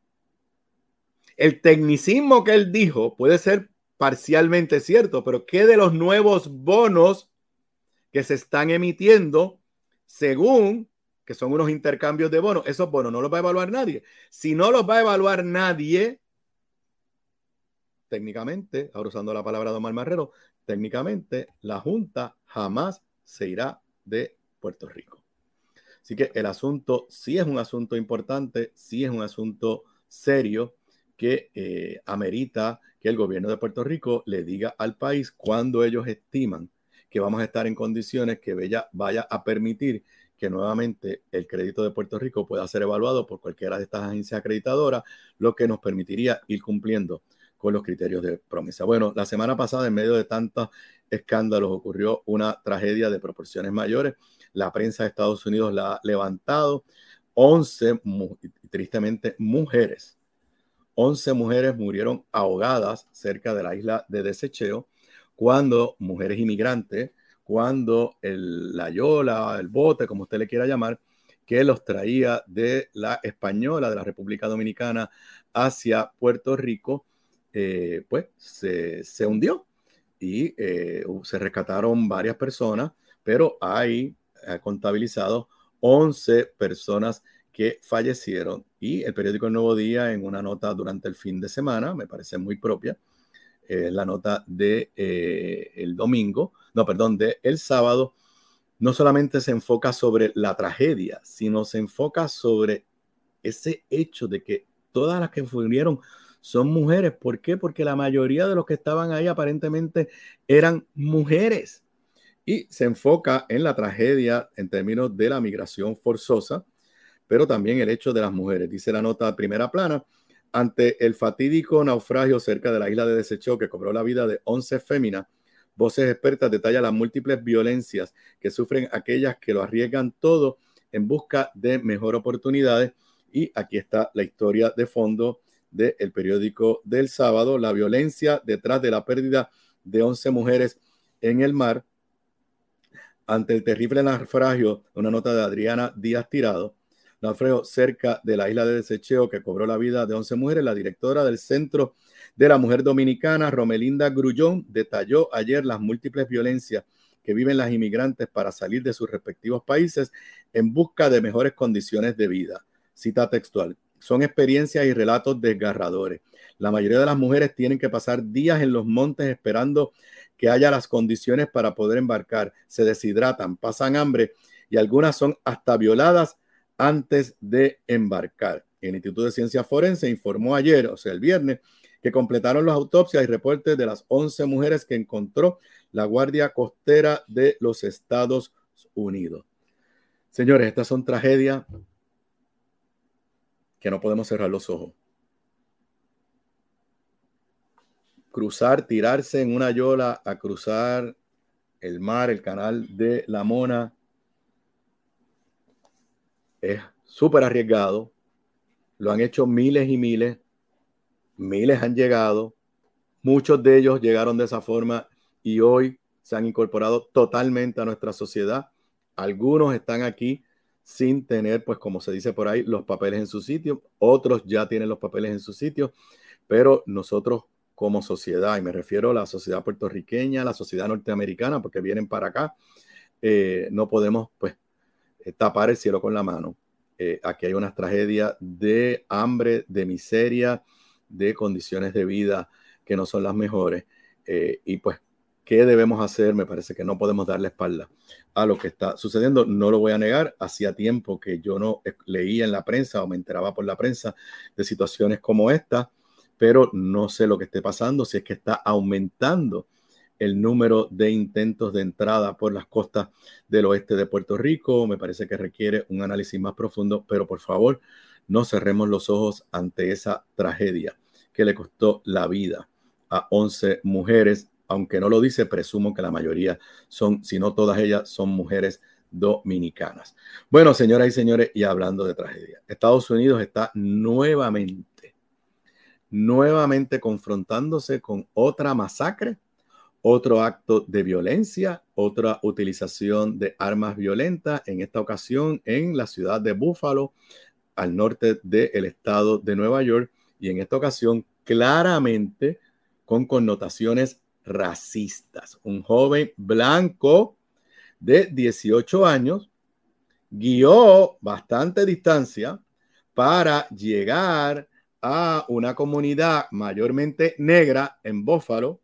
El tecnicismo que él dijo puede ser parcialmente cierto, pero ¿qué de los nuevos bonos que se están emitiendo según que son unos intercambios de bonos? Esos bonos no los va a evaluar nadie. Si no los va a evaluar nadie, técnicamente, ahora usando la palabra de Omar Marrero, técnicamente la Junta jamás se irá de Puerto Rico. Así que el asunto sí es un asunto importante, sí es un asunto serio, que amerita que el gobierno de Puerto Rico le diga al país cuándo ellos estiman que vamos a estar en condiciones que vaya a permitir que nuevamente el crédito de Puerto Rico pueda ser evaluado por cualquiera de estas agencias acreditadoras, lo que nos permitiría ir cumpliendo con los criterios de promesa. Bueno, la semana pasada, en medio de tantos escándalos, ocurrió una tragedia de proporciones mayores. La prensa de Estados Unidos la ha levantado. 11, tristemente, mujeres. 11 mujeres murieron ahogadas cerca de la isla de Desecheo cuando mujeres inmigrantes, cuando la yola, el bote, como usted le quiera llamar, que los traía de la Española, de la República Dominicana hacia Puerto Rico, pues se hundió y se rescataron varias personas, pero hay contabilizados 11 personas que fallecieron, y el periódico El Nuevo Día, en una nota durante el fin de semana, me parece muy propia, la nota de el sábado, no solamente se enfoca sobre la tragedia, sino se enfoca sobre ese hecho de que todas las que murieron son mujeres. ¿Por qué? Porque la mayoría de los que estaban ahí aparentemente eran mujeres. Y se enfoca en la tragedia en términos de la migración forzosa, pero también el hecho de las mujeres. Dice la nota primera plana: ante el fatídico naufragio cerca de la isla de Desecheo que cobró la vida de 11 féminas, voces expertas detallan las múltiples violencias que sufren aquellas que lo arriesgan todo en busca de mejor oportunidades. Y aquí está la historia de fondo del periódico del sábado: la violencia detrás de la pérdida de 11 mujeres en el mar. Ante el terrible naufragio, una nota de Adriana Díaz Tirado, naufragio cerca de la isla de Desecheo que cobró la vida de 11 mujeres. La directora del Centro de la Mujer Dominicana, Romelinda Grullón, detalló ayer las múltiples violencias que viven las inmigrantes para salir de sus respectivos países en busca de mejores condiciones de vida. Cita textual: son experiencias y relatos desgarradores. La mayoría de las mujeres tienen que pasar días en los montes esperando que haya las condiciones para poder embarcar. Se deshidratan, pasan hambre y algunas son hasta violadas antes de embarcar. El Instituto de Ciencias Forenses informó ayer, o sea, el viernes, que completaron las autopsias y reportes de las 11 mujeres que encontró la Guardia Costera de los Estados Unidos. Señores, estas son tragedias que no podemos cerrar los ojos. Cruzar, tirarse en una yola a cruzar el mar, el canal de la Mona, es súper arriesgado. Lo han hecho miles y miles. Miles han llegado. Muchos de ellos llegaron de esa forma y hoy se han incorporado totalmente a nuestra sociedad. Algunos están aquí sin tener, pues como se dice por ahí, los papeles en su sitio. Otros ya tienen los papeles en su sitio. Pero nosotros como sociedad, y me refiero a la sociedad puertorriqueña, la sociedad norteamericana, porque vienen para acá, no podemos pues tapar el cielo con la mano. Aquí hay unas tragedias de hambre, de miseria, de condiciones de vida que no son las mejores. Y pues, ¿qué debemos hacer? Me parece que no podemos darle espalda a lo que está sucediendo. No lo voy a negar. Hacía tiempo que yo no leía en la prensa o me enteraba por la prensa de situaciones como esta, pero no sé lo que esté pasando, si es que está aumentando el número de intentos de entrada por las costas del oeste de Puerto Rico. Me parece que requiere un análisis más profundo, pero por favor, no cerremos los ojos ante esa tragedia que le costó la vida a 11 mujeres, aunque no lo dice, presumo que la mayoría son, si no todas ellas, son mujeres dominicanas. Bueno, señoras y señores, y hablando de tragedia, Estados Unidos está nuevamente confrontándose con otra masacre, otro acto de violencia, otra utilización de armas violentas, en esta ocasión en la ciudad de Buffalo, al norte del estado de Nueva York, y en esta ocasión claramente con connotaciones racistas. Un joven blanco de 18 años guió bastante distancia para llegar a una comunidad mayormente negra en Buffalo.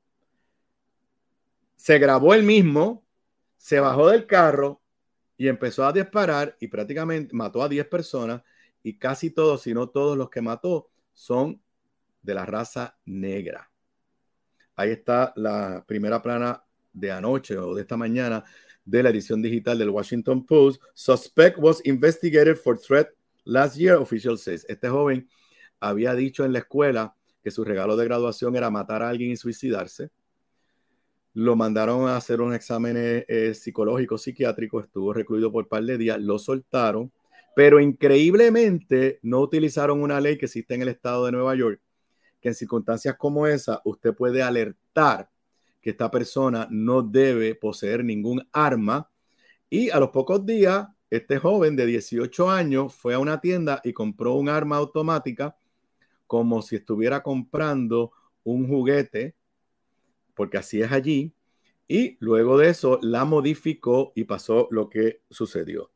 Se grabó él mismo, se bajó del carro y empezó a disparar y prácticamente mató a 10 personas, y casi todos, si no todos los que mató, son de la raza negra. Ahí está la primera plana de anoche o de esta mañana de la edición digital del Washington Post. Suspect was investigated for threat last year, official says. Este joven había dicho en la escuela que su regalo de graduación era matar a alguien y suicidarse. Lo mandaron a hacer un examen psicológico, psiquiátrico, estuvo recluido por un par de días, lo soltaron, pero increíblemente no utilizaron una ley que existe en el estado de Nueva York, que en circunstancias como esa usted puede alertar que esta persona no debe poseer ningún arma, y a los pocos días este joven de 18 años fue a una tienda y compró un arma automática como si estuviera comprando un juguete, porque así es allí, y luego de eso la modificó y pasó lo que sucedió.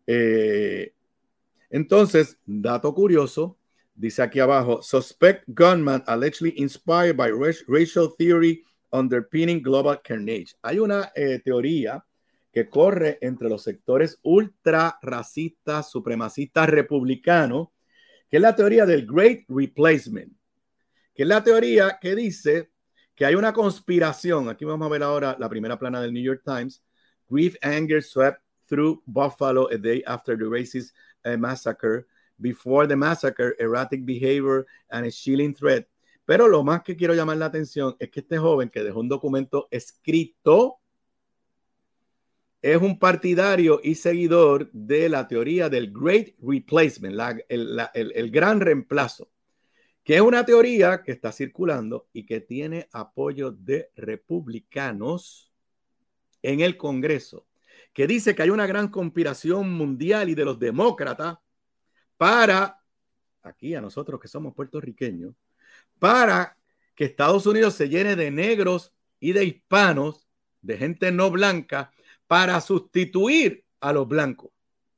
Entonces, dato curioso, dice aquí abajo: suspect gunman allegedly inspired by racial theory underpinning global carnage. Hay una teoría que corre entre los sectores ultra racistas, supremacistas, republicanos, que es la teoría del Great Replacement, que es la teoría que dice que hay una conspiración. Aquí vamos a ver ahora la primera plana del New York Times. Grief anger swept through Buffalo a day after the racist massacre. Before the massacre, erratic behavior and a chilling threat. Pero lo más que quiero llamar la atención es que este joven que dejó un documento escrito es un partidario y seguidor de la teoría del Great Replacement, el gran reemplazo, que es una teoría que está circulando y que tiene apoyo de republicanos en el Congreso, que dice que hay una gran conspiración mundial y de los demócratas para, aquí a nosotros que somos puertorriqueños, para que Estados Unidos se llene de negros y de hispanos, de gente no blanca, para sustituir a los blancos.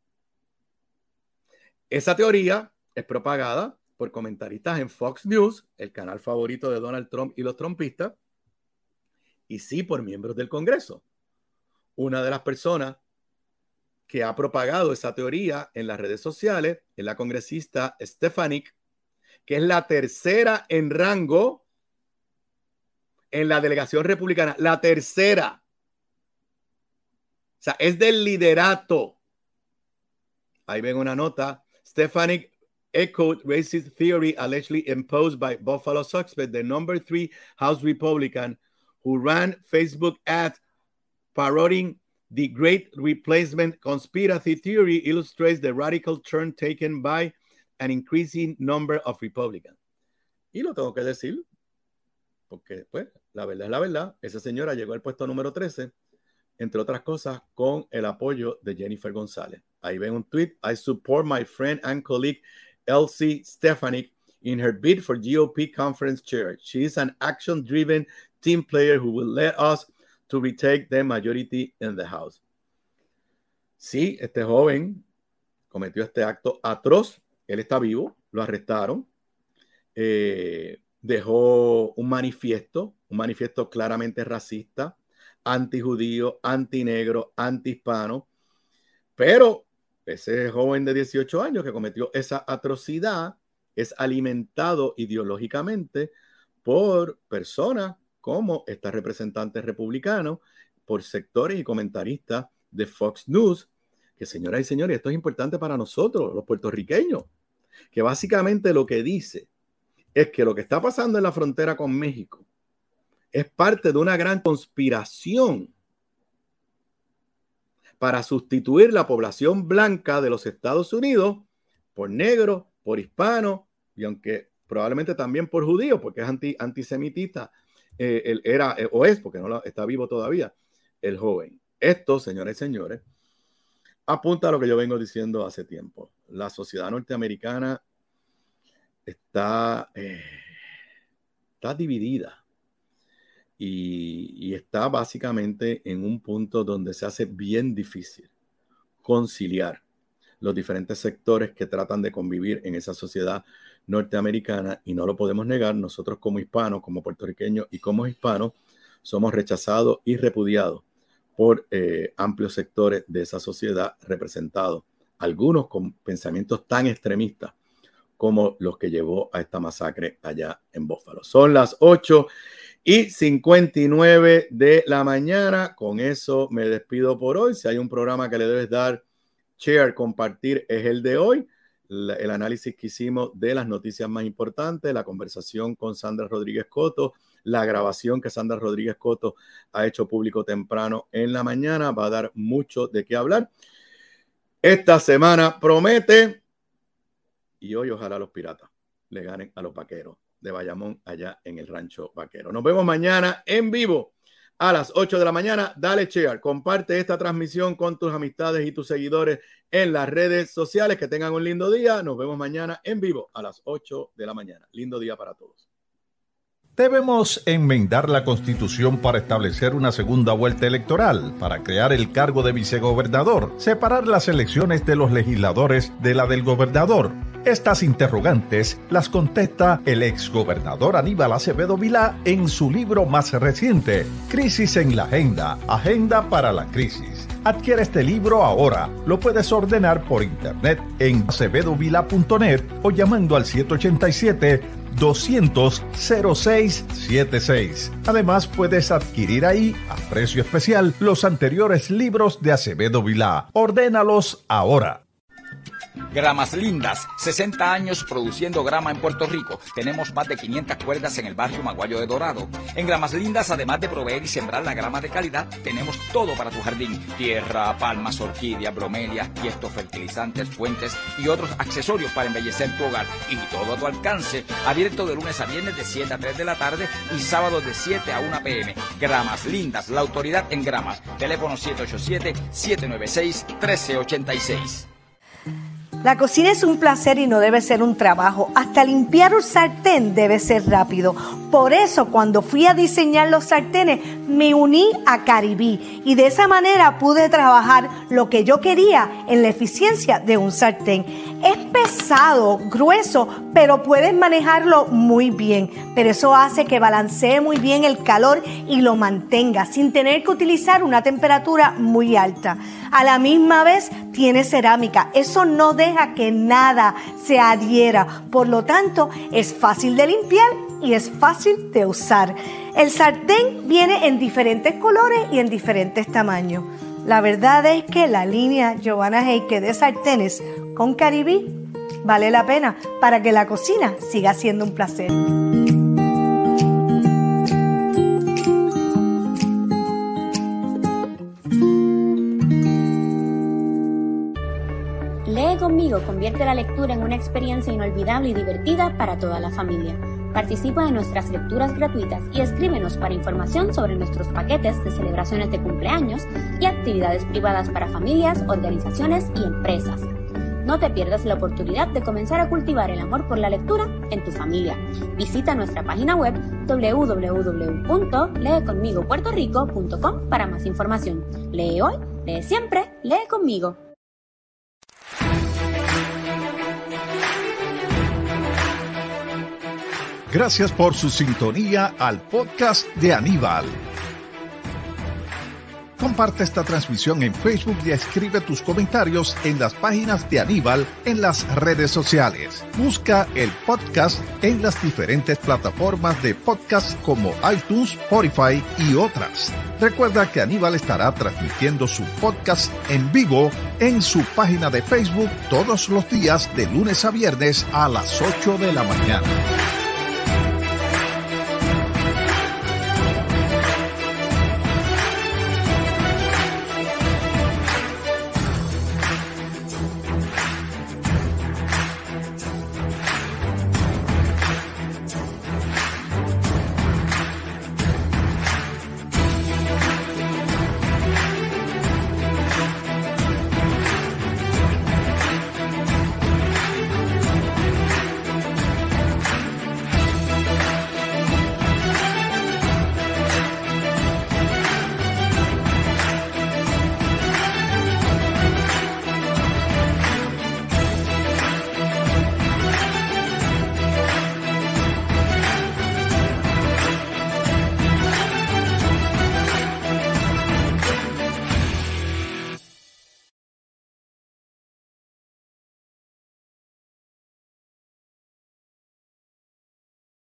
Esa teoría es propagada por comentaristas en Fox News, el canal favorito de Donald Trump y los trumpistas, y sí por miembros del Congreso. Una de las personas que ha propagado esa teoría en las redes sociales es la congresista Stefanik, que es la tercera en rango en la delegación republicana. La tercera. O sea, es del liderato. Ahí ven una nota. Stefanik echoed racist theory allegedly imposed by Buffalo suspect, the number 3 House Republican who ran Facebook ads parodying the Great Replacement conspiracy theory illustrates the radical turn taken by an increasing number of Republicans. Y lo tengo que decir, porque pues la verdad es la verdad. Esa señora llegó al puesto número 13, entre otras cosas, con el apoyo de Jennifer González. Ahí ven un tweet. I support my friend and colleague Elsie Stefanik in her bid for GOP conference chair. She is an action-driven team player who will let us to retake the majority in the House. Sí, este joven cometió este acto atroz. Él está vivo, lo arrestaron. Dejó un manifiesto claramente racista, antijudío, antinegro, antihispano. Pero ese joven de 18 años que cometió esa atrocidad es alimentado ideológicamente por personas como este representante republicano, por sectores y comentaristas de Fox News, que señoras y señores, esto es importante para nosotros, los puertorriqueños, que básicamente lo que dice es que lo que está pasando en la frontera con México es parte de una gran conspiración para sustituir la población blanca de los Estados Unidos por negros, por hispanos, y aunque probablemente también por judíos, porque es antisemitista, él era, o es, porque no está vivo todavía, el joven. Esto, señores y señores, apunta a lo que yo vengo diciendo hace tiempo. La sociedad norteamericana está dividida y está básicamente en un punto donde se hace bien difícil conciliar los diferentes sectores que tratan de convivir en esa sociedad norteamericana, y no lo podemos negar. Nosotros como hispanos, como puertorriqueños y como hispanos, somos rechazados y repudiados por amplios sectores de esa sociedad, representados algunos con pensamientos tan extremistas como los que llevó a esta masacre allá en Buffalo. Son las 8:59 de la mañana. Con eso me despido por hoy. Si hay un programa que le debes dar share, compartir, es el de hoy. El análisis que hicimos de las noticias más importantes, la conversación con Sandra Rodríguez Coto, la grabación que Sandra Rodríguez Coto ha hecho público temprano en la mañana, va a dar mucho de qué hablar. Esta semana promete, y hoy ojalá los Piratas le ganen a los Vaqueros de Bayamón allá en el Rancho Vaquero. Nos vemos mañana en vivo a las 8 de la mañana. Dale share, comparte esta transmisión con tus amistades y tus seguidores en las redes sociales. Que tengan un lindo día. Nos vemos mañana en vivo a las 8 de la mañana. Lindo día para todos. Debemos enmendar la Constitución para establecer una segunda vuelta electoral, para crear el cargo de vicegobernador, separar las elecciones de los legisladores de la del gobernador. Estas interrogantes las contesta el exgobernador Aníbal Acevedo Vilá en su libro más reciente, Crisis en la Agenda, Agenda para la Crisis. Adquiere este libro ahora. Lo puedes ordenar por internet en acevedovila.net o llamando al 787-200-0676. Además, puedes adquirir ahí, a precio especial, los anteriores libros de Acevedo Vilá. Ordénalos ahora. Gramas Lindas, 60 años produciendo grama en Puerto Rico. Tenemos más de 500 cuerdas en el barrio Maguayo de Dorado. En Gramas Lindas, además de proveer y sembrar la grama de calidad, tenemos todo para tu jardín: tierra, palmas, orquídeas, bromelias, tiestos, fertilizantes, fuentes y otros accesorios para embellecer tu hogar. Y todo a tu alcance, abierto de lunes a viernes de 7 a 3 de la tarde y sábados de 7 a 1 p.m. Gramas Lindas, la autoridad en gramas. Teléfono 787-796-1386. La cocina es un placer y no debe ser un trabajo. Hasta limpiar un sartén debe ser rápido. Por eso, cuando fui a diseñar los sartenes, me uní a Caribí y de esa manera pude trabajar lo que yo quería en la eficiencia de un sartén. Es pesado, grueso, pero puedes manejarlo muy bien. Pero eso hace que balancee muy bien el calor y lo mantenga sin tener que utilizar una temperatura muy alta. A la misma vez tiene cerámica. Eso no deja que nada se adhiera. Por lo tanto, es fácil de limpiar y es fácil de usar. El sartén viene en diferentes colores y en diferentes tamaños. La verdad es que la línea Giovanna Heike de sartenes con Caribí vale la pena para que la cocina siga siendo un placer. Lee conmigo convierte la lectura en una experiencia inolvidable y divertida para toda la familia. Participa en nuestras lecturas gratuitas y escríbenos para información sobre nuestros paquetes de celebraciones de cumpleaños y actividades privadas para familias, organizaciones y empresas. No te pierdas la oportunidad de comenzar a cultivar el amor por la lectura en tu familia. Visita nuestra página web www.leeconmigopuertorico.com para más información. Lee hoy, lee siempre, lee conmigo. Gracias por su sintonía al podcast de Aníbal. Comparte esta transmisión en Facebook y escribe tus comentarios en las páginas de Aníbal en las redes sociales. Busca el podcast en las diferentes plataformas de podcast como iTunes, Spotify y otras. Recuerda que Aníbal estará transmitiendo su podcast en vivo en su página de Facebook todos los días de lunes a viernes a las 8 de la mañana.